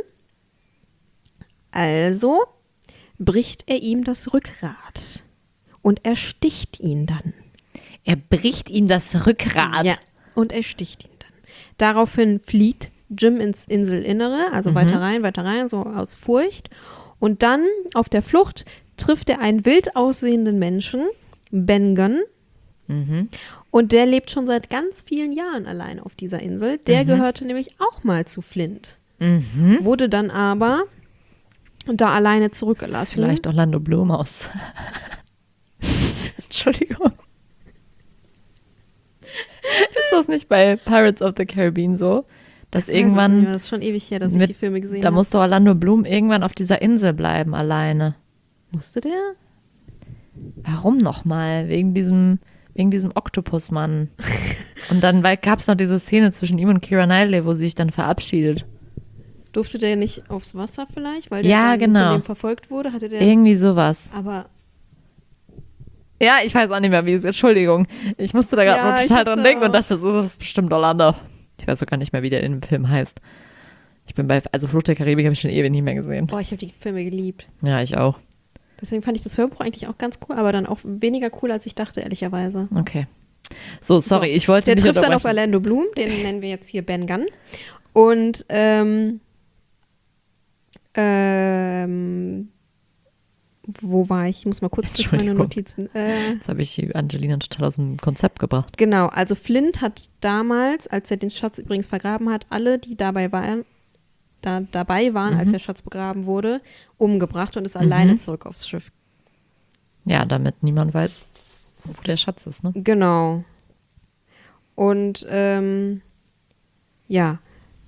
Speaker 2: Also bricht er ihm das Rückgrat und ersticht ihn dann.
Speaker 1: Er bricht ihm das Rückgrat?
Speaker 2: Ja, und ersticht ihn dann. Daraufhin flieht Jim ins Inselinnere, also mhm. weiter rein, weiter rein, so aus Furcht. Und dann auf der Flucht trifft er einen wild aussehenden Menschen, Ben Gunn.
Speaker 1: Mhm.
Speaker 2: Und der lebt schon seit ganz vielen Jahren allein auf dieser Insel. Der mhm. gehörte nämlich auch mal zu Flint.
Speaker 1: Mhm.
Speaker 2: Wurde dann aber da alleine zurückgelassen.
Speaker 1: Das ist vielleicht Orlando Bloom aus. Entschuldigung. Ist das nicht bei Pirates of the Caribbean so? Dass irgendwann.
Speaker 2: Das ist schon ewig her, dass ich
Speaker 1: mit,
Speaker 2: die Filme gesehen habe.
Speaker 1: Da musste Orlando Bloom irgendwann auf dieser Insel bleiben, alleine.
Speaker 2: Musste der?
Speaker 1: Warum nochmal? Wegen diesem, wegen diesem Oktopusmann. Und dann gab es noch diese Szene zwischen ihm und Keira Knightley, wo sie sich dann verabschiedet.
Speaker 2: Durfte der nicht aufs Wasser vielleicht? Weil der
Speaker 1: ja,
Speaker 2: dann
Speaker 1: genau.
Speaker 2: von dem verfolgt wurde? Hatte der
Speaker 1: irgendwie sowas.
Speaker 2: Aber
Speaker 1: ja, ich weiß auch nicht mehr, wie es ist. Entschuldigung. Ich musste da gerade
Speaker 2: ja,
Speaker 1: nur total dran denken und dachte, das ist bestimmt Orlando. Ich weiß auch gar nicht mehr, wie der in dem Film heißt. Ich bin bei, also Flucht der Karibik habe ich schon ewig nicht mehr gesehen.
Speaker 2: Oh, ich habe die Filme geliebt.
Speaker 1: Ja, ich auch.
Speaker 2: Deswegen fand ich das Hörbuch eigentlich auch ganz cool, aber dann auch weniger cool, als ich dachte, ehrlicherweise.
Speaker 1: Okay. So, sorry,
Speaker 2: so,
Speaker 1: ich wollte
Speaker 2: der
Speaker 1: nicht
Speaker 2: trifft dann auf Orlando Bloom, den nennen wir jetzt hier Ben Gunn. Und ähm, ähm, wo war ich? Ich muss mal kurz durch meine Notizen. Äh,
Speaker 1: Jetzt habe ich Angelina total aus dem Konzept gebracht.
Speaker 2: Genau, also Flint hat damals, als er den Schatz übrigens vergraben hat, alle, die dabei waren, da, dabei waren, mhm. als der Schatz begraben wurde, umgebracht und ist mhm. alleine zurück aufs Schiff.
Speaker 1: Ja, damit niemand weiß, wo der Schatz ist, ne?
Speaker 2: Genau. Und ähm, ja,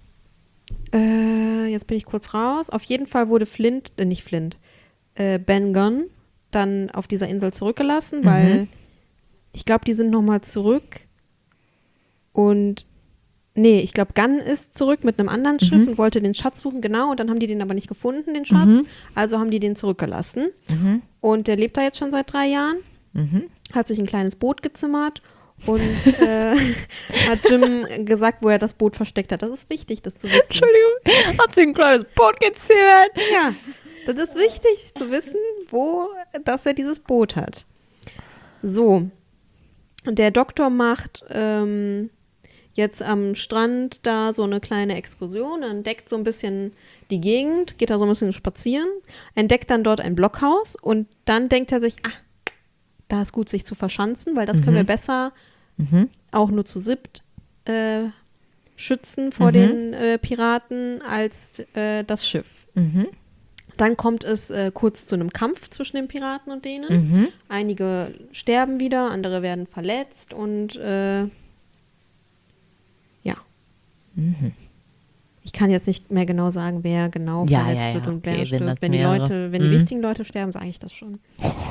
Speaker 2: äh, jetzt bin ich kurz raus. Auf jeden Fall wurde Flint, äh, nicht Flint, äh, Ben Gunn dann auf dieser Insel zurückgelassen, weil mhm. ich glaube, die sind nochmal zurück und nee, ich glaube, Gunn ist zurück mit einem anderen Schiff mhm. und wollte den Schatz suchen, genau, und dann haben die den aber nicht gefunden, den Schatz, mhm. also haben die den zurückgelassen. Mhm. Und der lebt da jetzt schon seit drei Jahren, mhm. hat sich ein kleines Boot gezimmert und äh, hat Jim gesagt, wo er das Boot versteckt hat. Das ist wichtig, das zu wissen.
Speaker 1: Entschuldigung, hat sich ein kleines Boot gezimmert?
Speaker 2: Ja, das ist wichtig zu wissen, wo, dass er dieses Boot hat. So, und der Doktor macht ähm, jetzt am Strand da so eine kleine Exkursion, entdeckt so ein bisschen die Gegend, geht da so ein bisschen spazieren, entdeckt dann dort ein Blockhaus und dann denkt er sich, ah, da ist gut, sich zu verschanzen, weil das mhm. können wir besser mhm. auch nur zu siebt äh, schützen vor mhm. den äh, Piraten als äh, das Schiff. Mhm. Dann kommt es äh, kurz zu einem Kampf zwischen den Piraten und denen. Mhm. Einige sterben wieder, andere werden verletzt und äh, ja. Mhm. Ich kann jetzt nicht mehr genau sagen, wer genau
Speaker 1: ja,
Speaker 2: verletzt
Speaker 1: ja, ja,
Speaker 2: wird und
Speaker 1: okay,
Speaker 2: wer stirbt. Wenn die
Speaker 1: mehrere.
Speaker 2: Leute, wenn
Speaker 1: mhm.
Speaker 2: die wichtigen Leute sterben, sage ich das schon.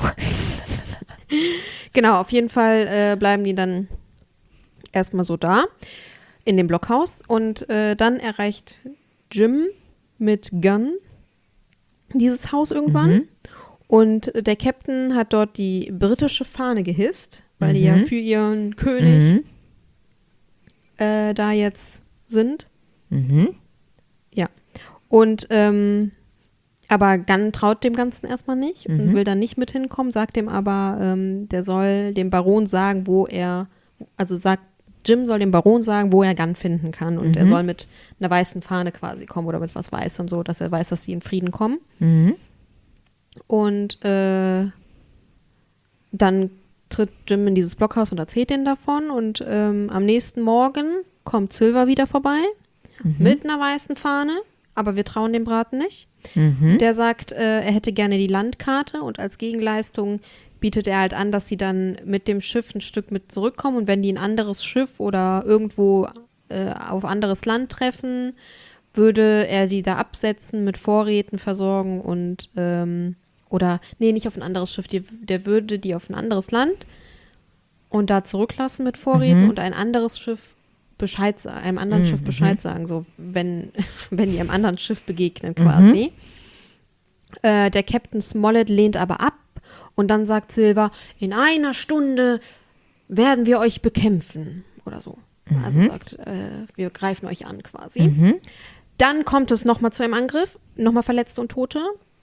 Speaker 2: Genau, auf jeden Fall äh, bleiben die dann erstmal so da in dem Blockhaus und äh, dann erreicht Jim mit Gunn dieses Haus irgendwann mhm. und der Captain hat dort die britische Fahne gehisst, weil mhm. die ja für ihren König mhm. äh, da jetzt sind. Mhm. Ja. Und ähm, aber Gunn traut dem Ganzen erstmal nicht mhm. und will dann nicht mit hinkommen, sagt dem aber, ähm, der soll dem Baron sagen, wo er, also sagt, Jim soll dem Baron sagen, wo er Gunn finden kann und mhm. er soll mit einer weißen Fahne quasi kommen oder mit was Weißem, so, dass er weiß, dass sie in Frieden kommen. Mhm. Und äh, dann tritt Jim in dieses Blockhaus und erzählt denen davon und ähm, am nächsten Morgen kommt Silver wieder vorbei mhm. mit einer weißen Fahne, aber wir trauen dem Braten nicht. Mhm. Der sagt, äh, er hätte gerne die Landkarte und als Gegenleistung bietet er halt an, dass sie dann mit dem Schiff ein Stück mit zurückkommen und wenn die ein anderes Schiff oder irgendwo äh, auf anderes Land treffen, würde er die da absetzen, mit Vorräten versorgen und ähm, oder, nee, nicht auf ein anderes Schiff, die, der würde die auf ein anderes Land und da zurücklassen mit Vorräten
Speaker 1: Mhm.
Speaker 2: und ein anderes Schiff Bescheid, einem anderen
Speaker 1: Mhm.
Speaker 2: Schiff Bescheid sagen, so wenn, wenn die einem anderen Schiff begegnen quasi. Mhm. Äh, der Captain Smollett lehnt aber ab und dann sagt Silver, in einer Stunde werden wir euch bekämpfen oder so.
Speaker 1: Mhm.
Speaker 2: Also sagt, äh, wir greifen euch an quasi.
Speaker 1: Mhm.
Speaker 2: Dann kommt es nochmal zu einem Angriff, nochmal Verletzte und Tote.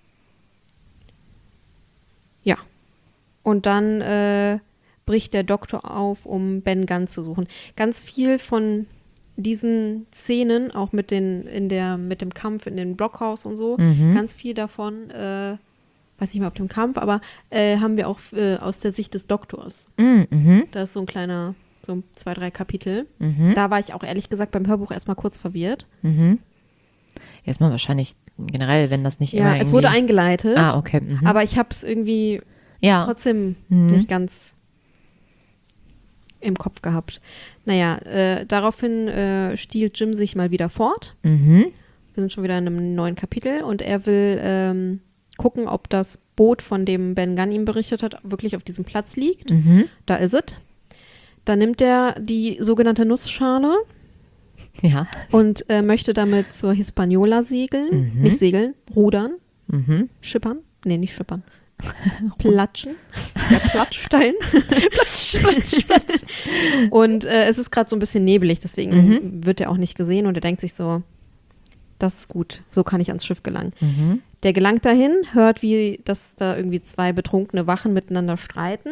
Speaker 2: Ja. Und dann äh, bricht der Doktor auf, um Ben Gunn zu suchen. Ganz viel von diesen Szenen, auch mit, den, in der, mit dem Kampf in dem Blockhaus und so,
Speaker 1: Mhm.
Speaker 2: ganz viel davon, äh, weiß nicht mehr ob dem Kampf, aber äh, haben wir auch äh, aus der Sicht des Doktors.
Speaker 1: Mhm.
Speaker 2: Da ist so ein kleiner, so zwei, drei Kapitel.
Speaker 1: Mhm.
Speaker 2: Da war ich auch ehrlich gesagt beim Hörbuch erstmal kurz verwirrt.
Speaker 1: Mhm. Erstmal wahrscheinlich generell, wenn das nicht
Speaker 2: Ja,
Speaker 1: immer irgendwie...
Speaker 2: es wurde eingeleitet,
Speaker 1: Ah, okay. Mhm.
Speaker 2: aber ich habe es irgendwie
Speaker 1: ja.
Speaker 2: trotzdem
Speaker 1: Mhm.
Speaker 2: nicht ganz im Kopf gehabt. Naja, äh, daraufhin äh, stiehlt Jim sich mal wieder fort.
Speaker 1: Mhm.
Speaker 2: Wir sind schon wieder in einem neuen Kapitel und er will ähm, gucken, ob das Boot, von dem Ben Gunn ihm berichtet hat, wirklich auf diesem Platz liegt.
Speaker 1: Mhm.
Speaker 2: Da ist es. Dann nimmt er die sogenannte Nussschale
Speaker 1: Ja.
Speaker 2: und äh, möchte damit zur Hispaniola segeln.
Speaker 1: Mhm.
Speaker 2: Nicht segeln, rudern,
Speaker 1: Mhm.
Speaker 2: schippern. Nee, nicht schippern. Platschen. Der Platschstein.
Speaker 1: Platsch, platsch, platsch.
Speaker 2: Und äh, es ist gerade so ein bisschen nebelig, deswegen
Speaker 1: Mhm.
Speaker 2: wird er auch nicht gesehen und er denkt sich so, das ist gut, so kann ich ans Schiff gelangen.
Speaker 1: Mhm.
Speaker 2: Der gelangt dahin, hört, wie dass da irgendwie zwei betrunkene Wachen miteinander streiten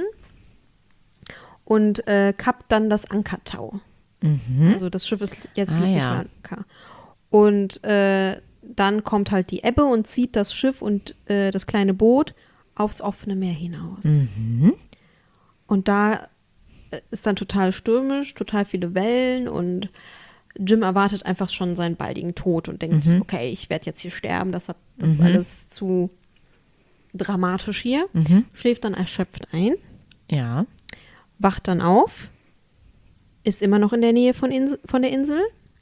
Speaker 2: und äh, kappt dann das Ankertau.
Speaker 1: Mhm.
Speaker 2: Also das Schiff ist jetzt
Speaker 1: Ah,
Speaker 2: liegt nicht
Speaker 1: ja.
Speaker 2: mehr am Anker. Und äh, dann kommt halt die Ebbe und zieht das Schiff und äh, das kleine Boot aufs offene Meer hinaus.
Speaker 1: Mhm.
Speaker 2: Und da äh, ist dann total stürmisch, total viele Wellen und Jim erwartet einfach schon seinen baldigen Tod und denkt,
Speaker 1: Mhm.
Speaker 2: okay, ich werde jetzt hier sterben, das, hat, das ist
Speaker 1: Mhm.
Speaker 2: alles zu dramatisch hier.
Speaker 1: Mhm.
Speaker 2: Schläft dann erschöpft ein,
Speaker 1: Ja.
Speaker 2: wacht dann auf, ist immer noch in der Nähe von, Insel, von der Insel.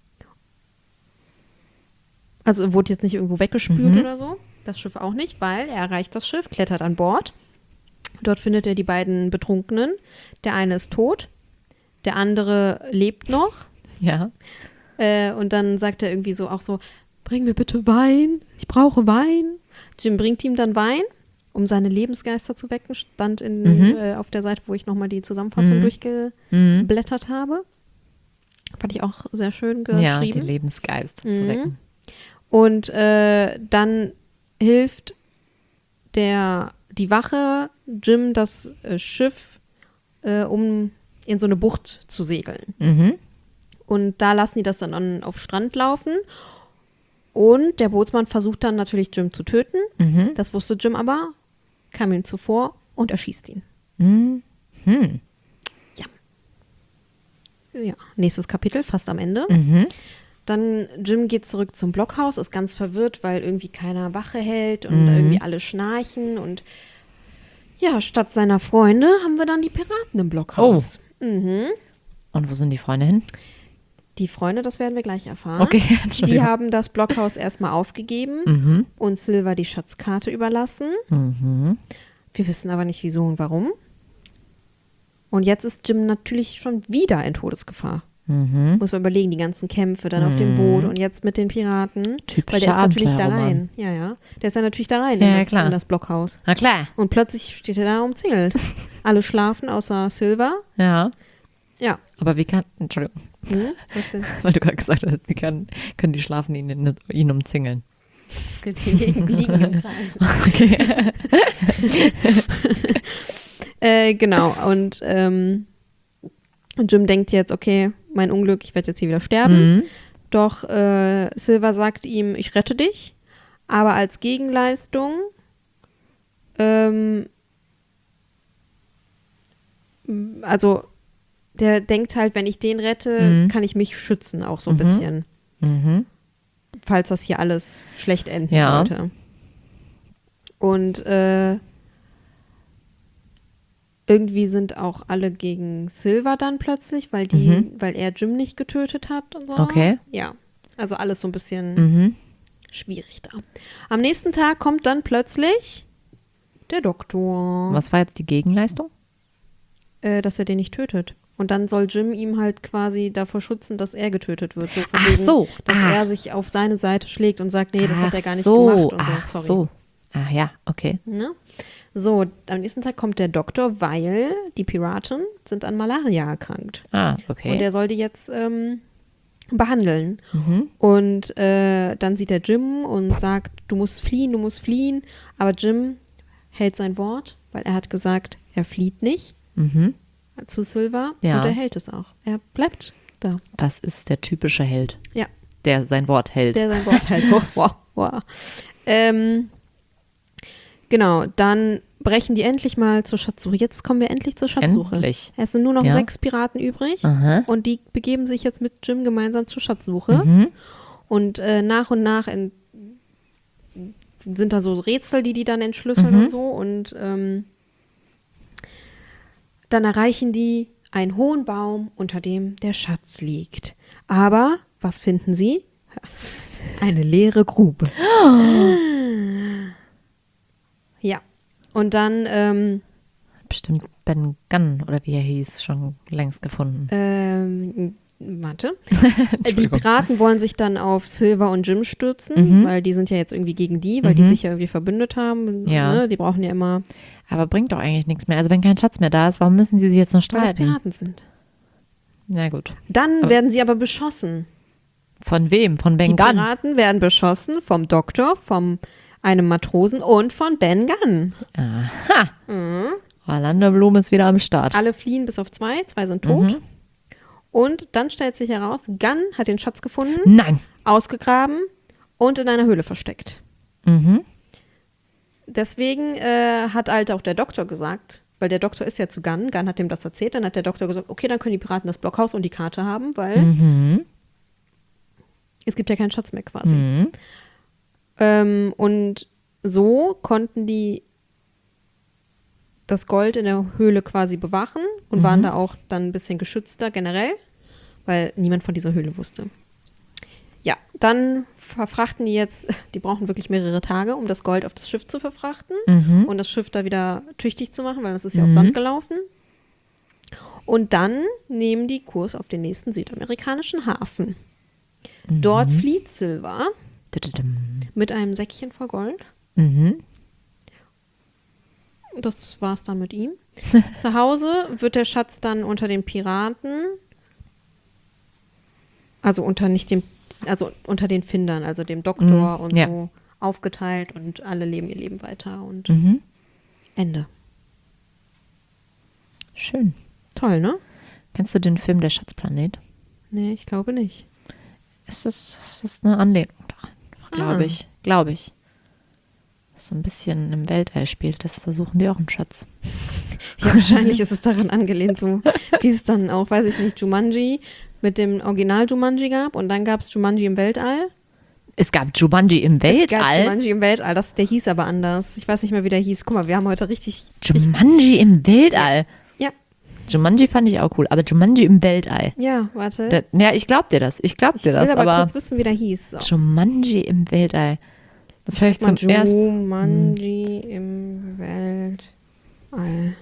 Speaker 2: Also wurde jetzt nicht irgendwo weggespült
Speaker 1: Mhm.
Speaker 2: oder so. Das Schiff auch nicht, weil er erreicht das Schiff, klettert an Bord. Dort findet er die beiden Betrunkenen. Der eine ist tot, der andere lebt noch.
Speaker 1: Ja.
Speaker 2: Äh, und dann sagt er irgendwie so auch so, bring mir bitte Wein, ich brauche Wein. Jim bringt ihm dann Wein, um seine Lebensgeister zu wecken. Stand in,
Speaker 1: Mhm.
Speaker 2: äh, auf der Seite, wo ich nochmal die Zusammenfassung
Speaker 1: Mhm. Mhm.
Speaker 2: durchgeblättert habe. Fand ich auch sehr schön geschrieben.
Speaker 1: Ja, die Lebensgeist
Speaker 2: Mhm.
Speaker 1: zu wecken.
Speaker 2: Und äh, dann hilft der, die Wache Jim das äh, Schiff, äh, um in so eine Bucht zu segeln.
Speaker 1: Mhm.
Speaker 2: Und da lassen die das dann an, auf Strand laufen. Und der Bootsmann versucht dann natürlich Jim zu töten.
Speaker 1: Mhm.
Speaker 2: Das wusste Jim aber, kam ihm zuvor und erschießt ihn.
Speaker 1: Mhm. Mhm.
Speaker 2: Ja, nächstes Kapitel, fast am Ende.
Speaker 1: Mhm.
Speaker 2: Dann Jim geht zurück zum Blockhaus, ist ganz verwirrt, weil irgendwie keiner Wache hält und
Speaker 1: Mhm.
Speaker 2: irgendwie alle schnarchen. Und ja, statt seiner Freunde haben wir dann die Piraten im Blockhaus. Mhm.
Speaker 1: Und wo sind die Freunde hin?
Speaker 2: Die Freunde, das werden wir gleich erfahren.
Speaker 1: Okay,
Speaker 2: Die
Speaker 1: Entschuldigung.
Speaker 2: haben das Blockhaus erstmal aufgegeben
Speaker 1: Mhm.
Speaker 2: und Silver die Schatzkarte überlassen.
Speaker 1: Mhm.
Speaker 2: Wir wissen aber nicht, wieso und warum. Und jetzt ist Jim natürlich schon wieder in Todesgefahr.
Speaker 1: Mhm.
Speaker 2: Muss man überlegen, die ganzen Kämpfe dann auf dem Boot und jetzt mit den Piraten.
Speaker 1: Typischer
Speaker 2: Weil der ist natürlich da
Speaker 1: Abenteuerroman.
Speaker 2: rein. Ja, ja. Der ist ja natürlich da rein
Speaker 1: Ja,
Speaker 2: in,
Speaker 1: ja,
Speaker 2: das,
Speaker 1: klar.
Speaker 2: in das Blockhaus.
Speaker 1: Na klar.
Speaker 2: Und plötzlich steht er da umzingelt. Alle schlafen außer Silver.
Speaker 1: Ja.
Speaker 2: Ja.
Speaker 1: Aber wie kann, Entschuldigung,
Speaker 2: Hm, was denn?
Speaker 1: weil du gerade gesagt hast, wie kann, können die schlafen ihn, ihn umzingeln?
Speaker 2: Die liegen, liegen im Kreis.
Speaker 1: Okay.
Speaker 2: Äh, genau. Und ähm, Jim denkt jetzt, okay, mein Unglück, ich werde jetzt hier wieder sterben.
Speaker 1: Mhm.
Speaker 2: Doch äh, Silver sagt ihm, ich rette dich. Aber als Gegenleistung ähm, also der denkt halt, wenn ich den rette,
Speaker 1: Mhm.
Speaker 2: kann ich mich schützen, auch so ein
Speaker 1: Mhm.
Speaker 2: bisschen.
Speaker 1: Mhm.
Speaker 2: Falls das hier alles schlecht enden
Speaker 1: Ja.
Speaker 2: sollte. Und äh, irgendwie sind auch alle gegen Silver dann plötzlich, weil die,
Speaker 1: Mhm.
Speaker 2: weil er Jim nicht getötet hat und so.
Speaker 1: Okay.
Speaker 2: Ja, also alles so ein bisschen
Speaker 1: Mhm.
Speaker 2: schwierig da. Am nächsten Tag kommt dann plötzlich der Doktor,
Speaker 1: Was war jetzt die Gegenleistung?
Speaker 2: äh, dass er den nicht tötet. Und dann soll Jim ihm halt quasi davor schützen, dass er getötet wird. So von
Speaker 1: Ach
Speaker 2: wegen,
Speaker 1: so.
Speaker 2: dass
Speaker 1: Ah.
Speaker 2: er sich auf seine Seite schlägt und sagt, nee, das hat
Speaker 1: Ach
Speaker 2: er gar nicht
Speaker 1: so.
Speaker 2: gemacht und so.
Speaker 1: Ach
Speaker 2: Sorry.
Speaker 1: so. Ah ja, okay.
Speaker 2: Ne? So, am nächsten Tag kommt der Doktor, weil die Piraten sind an Malaria erkrankt.
Speaker 1: Ah, okay.
Speaker 2: Und er soll die jetzt ähm, behandeln.
Speaker 1: Mhm.
Speaker 2: Und äh, dann sieht er Jim und sagt, du musst fliehen, du musst fliehen. Aber Jim hält sein Wort, weil er hat gesagt, er flieht nicht
Speaker 1: Mhm.
Speaker 2: zu Silver.
Speaker 1: Ja.
Speaker 2: Und er hält es auch. Er bleibt da.
Speaker 1: Das ist der typische Held,
Speaker 2: Ja,
Speaker 1: der sein Wort hält.
Speaker 2: der sein Wort hält. Wow, wow, wow. Ähm, genau, dann brechen die endlich mal zur Schatzsuche. Jetzt kommen wir endlich zur Schatzsuche.
Speaker 1: Endlich.
Speaker 2: Es sind nur noch
Speaker 1: Ja.
Speaker 2: sechs Piraten übrig.
Speaker 1: Aha.
Speaker 2: Und die begeben sich jetzt mit Jim gemeinsam zur Schatzsuche.
Speaker 1: Mhm.
Speaker 2: Und äh, nach und nach in, sind da so Rätsel, die die dann entschlüsseln
Speaker 1: Mhm.
Speaker 2: und so. Und ähm, dann erreichen die einen hohen Baum, unter dem der Schatz liegt. Aber, was finden sie? Eine leere Grube. Ja. Und dann ähm,
Speaker 1: Bestimmt Ben Gunn oder wie er hieß, schon längst gefunden.
Speaker 2: Ähm, warte. Äh, die
Speaker 1: Entschuldigung.
Speaker 2: Piraten wollen sich dann auf Silver und Jim stürzen,
Speaker 1: Mhm.
Speaker 2: weil die sind ja jetzt irgendwie gegen die, weil die
Speaker 1: Mhm.
Speaker 2: sich ja irgendwie verbündet haben.
Speaker 1: Ja.
Speaker 2: Ne? Die brauchen ja immer,
Speaker 1: Aber bringt doch eigentlich nichts mehr. Also wenn kein Schatz mehr da ist, warum müssen sie sich jetzt noch
Speaker 2: weil das
Speaker 1: streiten?
Speaker 2: Piraten sind.
Speaker 1: Na gut.
Speaker 2: Dann
Speaker 1: Aber-
Speaker 2: werden sie aber beschossen.
Speaker 1: Von wem? Von Ben
Speaker 2: Die
Speaker 1: Gunn?
Speaker 2: Piraten werden beschossen vom Doktor, vom einem Matrosen und von Ben Gunn.
Speaker 1: Aha.
Speaker 2: Mhm.
Speaker 1: Orlando Bloom ist wieder am Start.
Speaker 2: Alle fliehen bis auf zwei, zwei sind tot.
Speaker 1: Mhm.
Speaker 2: Und dann stellt sich heraus, Gunn hat den Schatz gefunden,
Speaker 1: Nein.
Speaker 2: ausgegraben und in einer Höhle versteckt.
Speaker 1: Mhm.
Speaker 2: Deswegen äh, hat halt auch der Doktor gesagt, weil der Doktor ist ja zu Gunn, Gunn hat ihm das erzählt, dann hat der Doktor gesagt, okay, dann können die Piraten das Blockhaus und die Karte haben, weil
Speaker 1: Mhm.
Speaker 2: es gibt ja keinen Schatz mehr quasi.
Speaker 1: Mhm.
Speaker 2: Ähm, und so konnten die das Gold in der Höhle quasi bewachen und
Speaker 1: Mhm.
Speaker 2: waren da auch dann ein bisschen geschützter generell, weil niemand von dieser Höhle wusste. Ja, dann verfrachten die jetzt, die brauchen wirklich mehrere Tage, um das Gold auf das Schiff zu verfrachten
Speaker 1: Mhm.
Speaker 2: und das Schiff da wieder tüchtig zu machen, weil das ist ja auf
Speaker 1: Mhm.
Speaker 2: Sand gelaufen. Und dann nehmen die Kurs auf den nächsten südamerikanischen Hafen. Dort
Speaker 1: Mhm.
Speaker 2: flieht Silver
Speaker 1: Tududum.
Speaker 2: mit einem Säckchen voll Gold.
Speaker 1: Mhm.
Speaker 2: Das war's dann mit ihm. Zu Hause wird der Schatz dann unter den Piraten, also unter nicht dem, also unter den Findern, also dem Doktor
Speaker 1: Mhm,
Speaker 2: und
Speaker 1: ja.
Speaker 2: so aufgeteilt und alle leben ihr Leben weiter und
Speaker 1: Mhm.
Speaker 2: Ende.
Speaker 1: Schön.
Speaker 2: Toll, ne?
Speaker 1: Kennst du den Film Der Schatzplanet?
Speaker 2: Nee, ich glaube nicht.
Speaker 1: Ist das, ist das eine Anlehnung daran? Glaube
Speaker 2: Ah.
Speaker 1: ich. Glaube ich. Das so ein bisschen im Weltall spielt. Das, da suchen die auch einen Schatz.
Speaker 2: Ja, wahrscheinlich ist es daran angelehnt, so wie es dann auch, weiß ich nicht, Jumanji mit dem Original Jumanji gab und dann gab es Jumanji im Weltall.
Speaker 1: Es gab Jumanji im
Speaker 2: Es gab
Speaker 1: Weltall.
Speaker 2: Jumanji im Weltall, das, der hieß aber anders. Ich weiß nicht mehr, wie der hieß. Guck mal, wir haben heute richtig...
Speaker 1: Jumanji im Weltall.
Speaker 2: Ja,
Speaker 1: Jumanji fand ich auch cool, aber Jumanji im Weltall.
Speaker 2: ja, warte.
Speaker 1: Da, ja, ich glaub dir das. Ich glaub
Speaker 2: ich
Speaker 1: dir
Speaker 2: will
Speaker 1: das,
Speaker 2: aber,
Speaker 1: aber
Speaker 2: kurz wissen, wie der hieß. So.
Speaker 1: Jumanji im Weltall. Das höre ich zum
Speaker 2: Mal
Speaker 1: ersten.
Speaker 2: Jumanji im Weltall.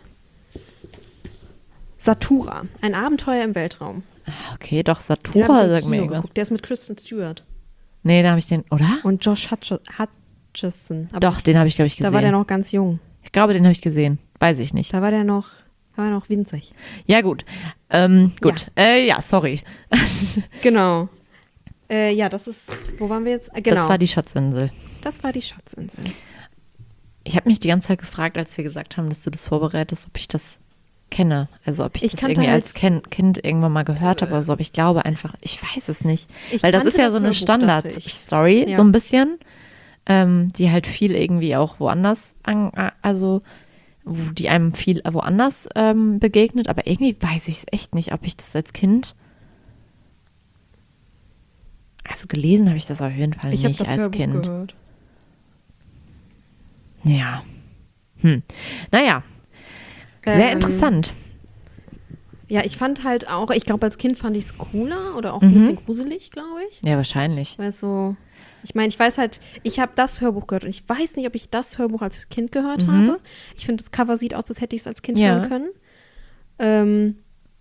Speaker 2: Satura, ein Abenteuer im Weltraum.
Speaker 1: Ah, okay, doch,
Speaker 2: Den
Speaker 1: Satura
Speaker 2: habe ich im
Speaker 1: sagt mir
Speaker 2: Kino
Speaker 1: irgendwas.
Speaker 2: geguckt. Der ist mit Kristen Stewart
Speaker 1: Nee, da habe ich den, oder?
Speaker 2: und Josh Hutch Hutcherson. Aber
Speaker 1: Doch, den habe ich, glaube ich,
Speaker 2: da
Speaker 1: gesehen.
Speaker 2: war der noch ganz jung.
Speaker 1: Ich glaube, den habe ich gesehen. Weiß ich nicht.
Speaker 2: Da war der noch, da war er noch winzig.
Speaker 1: Ja, gut. Ähm, gut. Ja, äh, ja sorry.
Speaker 2: Genau. Äh, ja, das ist, wo waren wir jetzt? Äh, Genau,
Speaker 1: Das war die Schatzinsel.
Speaker 2: das war die Schatzinsel.
Speaker 1: Ich habe mich die ganze Zeit gefragt, als wir gesagt haben, dass du das vorbereitest, ob ich das kenne. Also ob ich,
Speaker 2: Ich
Speaker 1: das
Speaker 2: kannte
Speaker 1: irgendwie
Speaker 2: halt-
Speaker 1: als Ken Ich irgendwann mal gehört habe oder so. Aber ich glaube einfach, ich weiß es nicht.
Speaker 2: Ich
Speaker 1: Weil das
Speaker 2: kannte
Speaker 1: ist ja
Speaker 2: das
Speaker 1: so eine
Speaker 2: Hörbuch, dachte ich.
Speaker 1: Standard-Story,
Speaker 2: Ja.
Speaker 1: so ein bisschen, ähm, die halt viel irgendwie auch woanders, an, also wo die einem viel woanders ähm, begegnet. Aber irgendwie weiß ich es echt nicht, ob ich das als Kind, also gelesen habe ich das auf jeden Fall
Speaker 2: Ich habe
Speaker 1: nicht
Speaker 2: das
Speaker 1: als
Speaker 2: Hörbuch
Speaker 1: Kind.
Speaker 2: gehört.
Speaker 1: Ja. Hm. Naja. Sehr
Speaker 2: Ähm,
Speaker 1: interessant.
Speaker 2: Ja, ich fand halt auch, ich glaube, als Kind fand ich es cooler oder auch
Speaker 1: Mhm.
Speaker 2: ein bisschen gruselig, glaube ich.
Speaker 1: Ja, wahrscheinlich.
Speaker 2: Weil so, ich meine, ich weiß halt, ich habe das Hörbuch gehört und ich weiß nicht, ob ich das Hörbuch als Kind gehört
Speaker 1: Mhm.
Speaker 2: habe. Ich finde, das Cover sieht aus, als hätte ich es als Kind
Speaker 1: Ja.
Speaker 2: hören können. Ähm,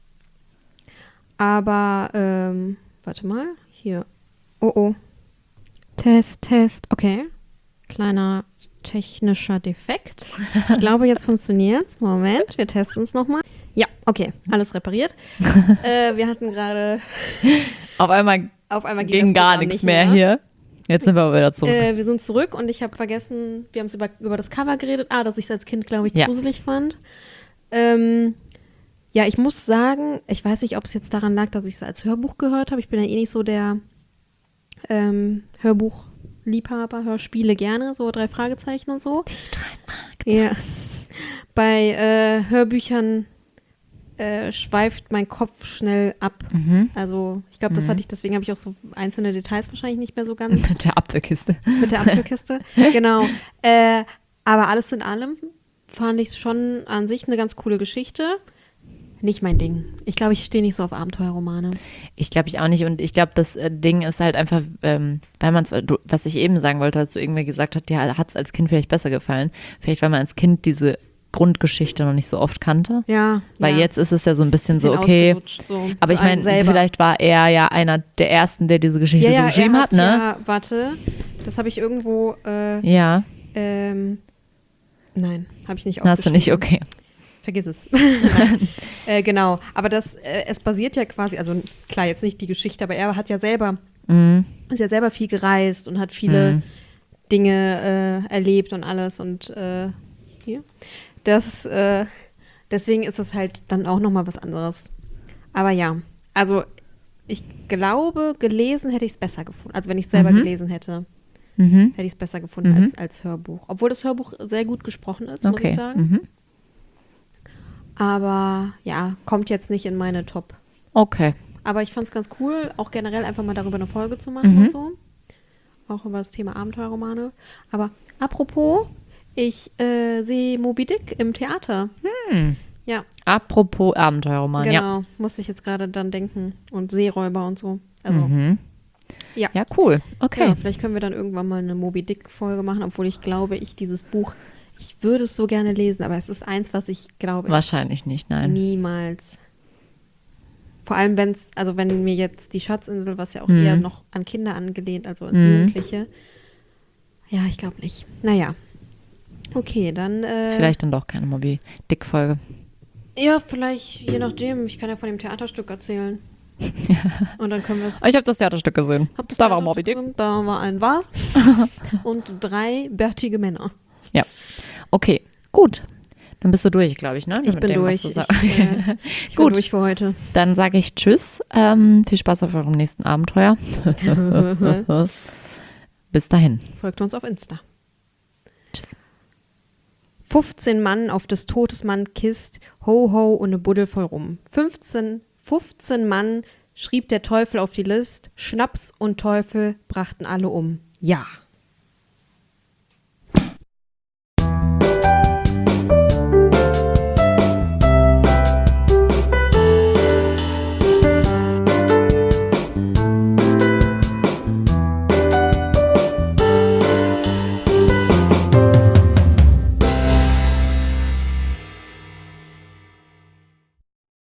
Speaker 2: aber, ähm, warte mal, hier. Oh, oh. Test, Test, okay. Kleiner technischer Defekt. Ich glaube, jetzt funktioniert's. Moment, wir testen es nochmal. Ja, okay, alles repariert. äh, wir hatten gerade,
Speaker 1: Auf einmal
Speaker 2: auf einmal ging,
Speaker 1: ging
Speaker 2: das
Speaker 1: gar
Speaker 2: Programm
Speaker 1: nichts
Speaker 2: nicht
Speaker 1: mehr hier. Jetzt sind wir aber wieder zurück.
Speaker 2: Äh, wir sind zurück und ich habe vergessen, wir haben es über, über das Cover geredet. Ah, dass ich es als Kind, glaube ich,
Speaker 1: Ja.
Speaker 2: gruselig fand. Ähm, ja, ich muss sagen, ich weiß nicht, ob es jetzt daran lag, dass ich es als Hörbuch gehört habe. Ich bin ja eh nicht so der ähm, Hörbuchliebhaber, höre Spiele gerne, so drei Fragezeichen und so.
Speaker 1: Die drei
Speaker 2: Ja. Bei äh, Hörbüchern äh, schweift mein Kopf schnell ab.
Speaker 1: Mhm.
Speaker 2: Also ich glaube, das
Speaker 1: Mhm.
Speaker 2: hatte ich, deswegen habe ich auch so einzelne Details wahrscheinlich nicht mehr so ganz
Speaker 1: Mit der Apfelkiste.
Speaker 2: mit der Apfelkiste. Genau. Äh, aber alles in allem fand ich schon an sich eine ganz coole Geschichte. Nicht mein Ding. Ich glaube, ich stehe nicht so auf Abenteuerromane.
Speaker 1: Ich glaube ich auch nicht. Und ich glaube, das äh, Ding ist halt einfach, ähm, weil man es, was ich eben sagen wollte, als du irgendwer gesagt hast, dir hat es als Kind vielleicht besser gefallen. Vielleicht, weil man als Kind diese Grundgeschichte noch nicht so oft kannte.
Speaker 2: Ja.
Speaker 1: Weil
Speaker 2: ja.
Speaker 1: jetzt ist es ja so ein bisschen,
Speaker 2: Bisschen
Speaker 1: so, okay.
Speaker 2: ausgelutscht, so
Speaker 1: Aber ich
Speaker 2: für einen
Speaker 1: meine,
Speaker 2: selber.
Speaker 1: vielleicht war er ja einer der Ersten, der diese Geschichte
Speaker 2: ja,
Speaker 1: so
Speaker 2: ja,
Speaker 1: geschrieben
Speaker 2: er
Speaker 1: hat, ne?
Speaker 2: Ja, warte. Das habe ich irgendwo. Äh,
Speaker 1: Ja,
Speaker 2: ähm, nein, habe ich nicht
Speaker 1: hast du nicht, okay.
Speaker 2: Vergiss es. Nein. äh, genau. Aber das, äh, es basiert ja quasi, also klar, jetzt nicht die Geschichte, aber er hat ja selber,
Speaker 1: Mhm.
Speaker 2: ist ja selber viel gereist und hat viele
Speaker 1: Mhm.
Speaker 2: Dinge äh, erlebt und alles und äh, hier. Das, äh, deswegen ist es halt dann auch nochmal was anderes. Aber ja, also ich glaube, gelesen hätte ich es besser gefunden. Also wenn ich es selber
Speaker 1: Mhm.
Speaker 2: gelesen hätte,
Speaker 1: Mhm.
Speaker 2: hätte ich es besser gefunden
Speaker 1: Mhm.
Speaker 2: als, als Hörbuch. Obwohl das Hörbuch sehr gut gesprochen ist, muss
Speaker 1: Okay.
Speaker 2: ich sagen.
Speaker 1: Mhm.
Speaker 2: Aber ja, kommt jetzt nicht in meine Top.
Speaker 1: Okay.
Speaker 2: Aber ich fand es ganz cool, auch generell einfach mal darüber eine Folge zu machen
Speaker 1: Mhm.
Speaker 2: und so. Auch über das Thema Abenteuerromane. Aber apropos, ich äh, sehe Moby Dick im Theater.
Speaker 1: Hm.
Speaker 2: Ja,
Speaker 1: Apropos Abenteuerroman, ja.
Speaker 2: genau. Musste ich jetzt gerade dann denken. Und Seeräuber und so. Also,
Speaker 1: Mhm.
Speaker 2: ja.
Speaker 1: Ja, cool. Okay.
Speaker 2: Ja, vielleicht können wir dann irgendwann mal eine Moby Dick-Folge machen, obwohl ich glaube, ich dieses Buch, ich würde es so gerne lesen, aber es ist eins, was ich glaube,
Speaker 1: Wahrscheinlich nicht, nein.
Speaker 2: niemals. Vor allem, wenn es, also wenn mir jetzt die Schatzinsel, was ja auch
Speaker 1: Mhm.
Speaker 2: eher noch an Kinder angelehnt, also an
Speaker 1: Mhm.
Speaker 2: Jugendliche. Ja, ich glaube nicht. Naja. Okay, dann. Äh,
Speaker 1: Vielleicht dann doch keine Moby Dick-Folge.
Speaker 2: Ja, vielleicht, je nachdem. Ich kann ja von dem Theaterstück erzählen. Und dann können wir es.
Speaker 1: Ich habe das Theaterstück gesehen.
Speaker 2: Hab das
Speaker 1: Da war
Speaker 2: Theaterstück
Speaker 1: Moby Dick.
Speaker 2: gesehen, Da war ein Wal und drei bärtige Männer.
Speaker 1: Ja. Okay, gut. Dann bist du durch, glaube ich, ne?
Speaker 2: Ich
Speaker 1: Mit
Speaker 2: bin
Speaker 1: dem, was
Speaker 2: durch.
Speaker 1: du
Speaker 2: Ich,
Speaker 1: sagst.
Speaker 2: äh, ich bin
Speaker 1: Gut.
Speaker 2: durch für heute.
Speaker 1: Dann sage ich Tschüss. Ähm, viel Spaß auf eurem nächsten Abenteuer. Bis dahin.
Speaker 2: Folgt uns auf Insta.
Speaker 1: Tschüss.
Speaker 2: fünfzehn Mann auf des Todes Mann Kist, ho ho und ne Buddel voll rum. fünfzehn, fünfzehn Mann schrieb der Teufel auf die List, Schnaps und Teufel brachten alle um. Ja.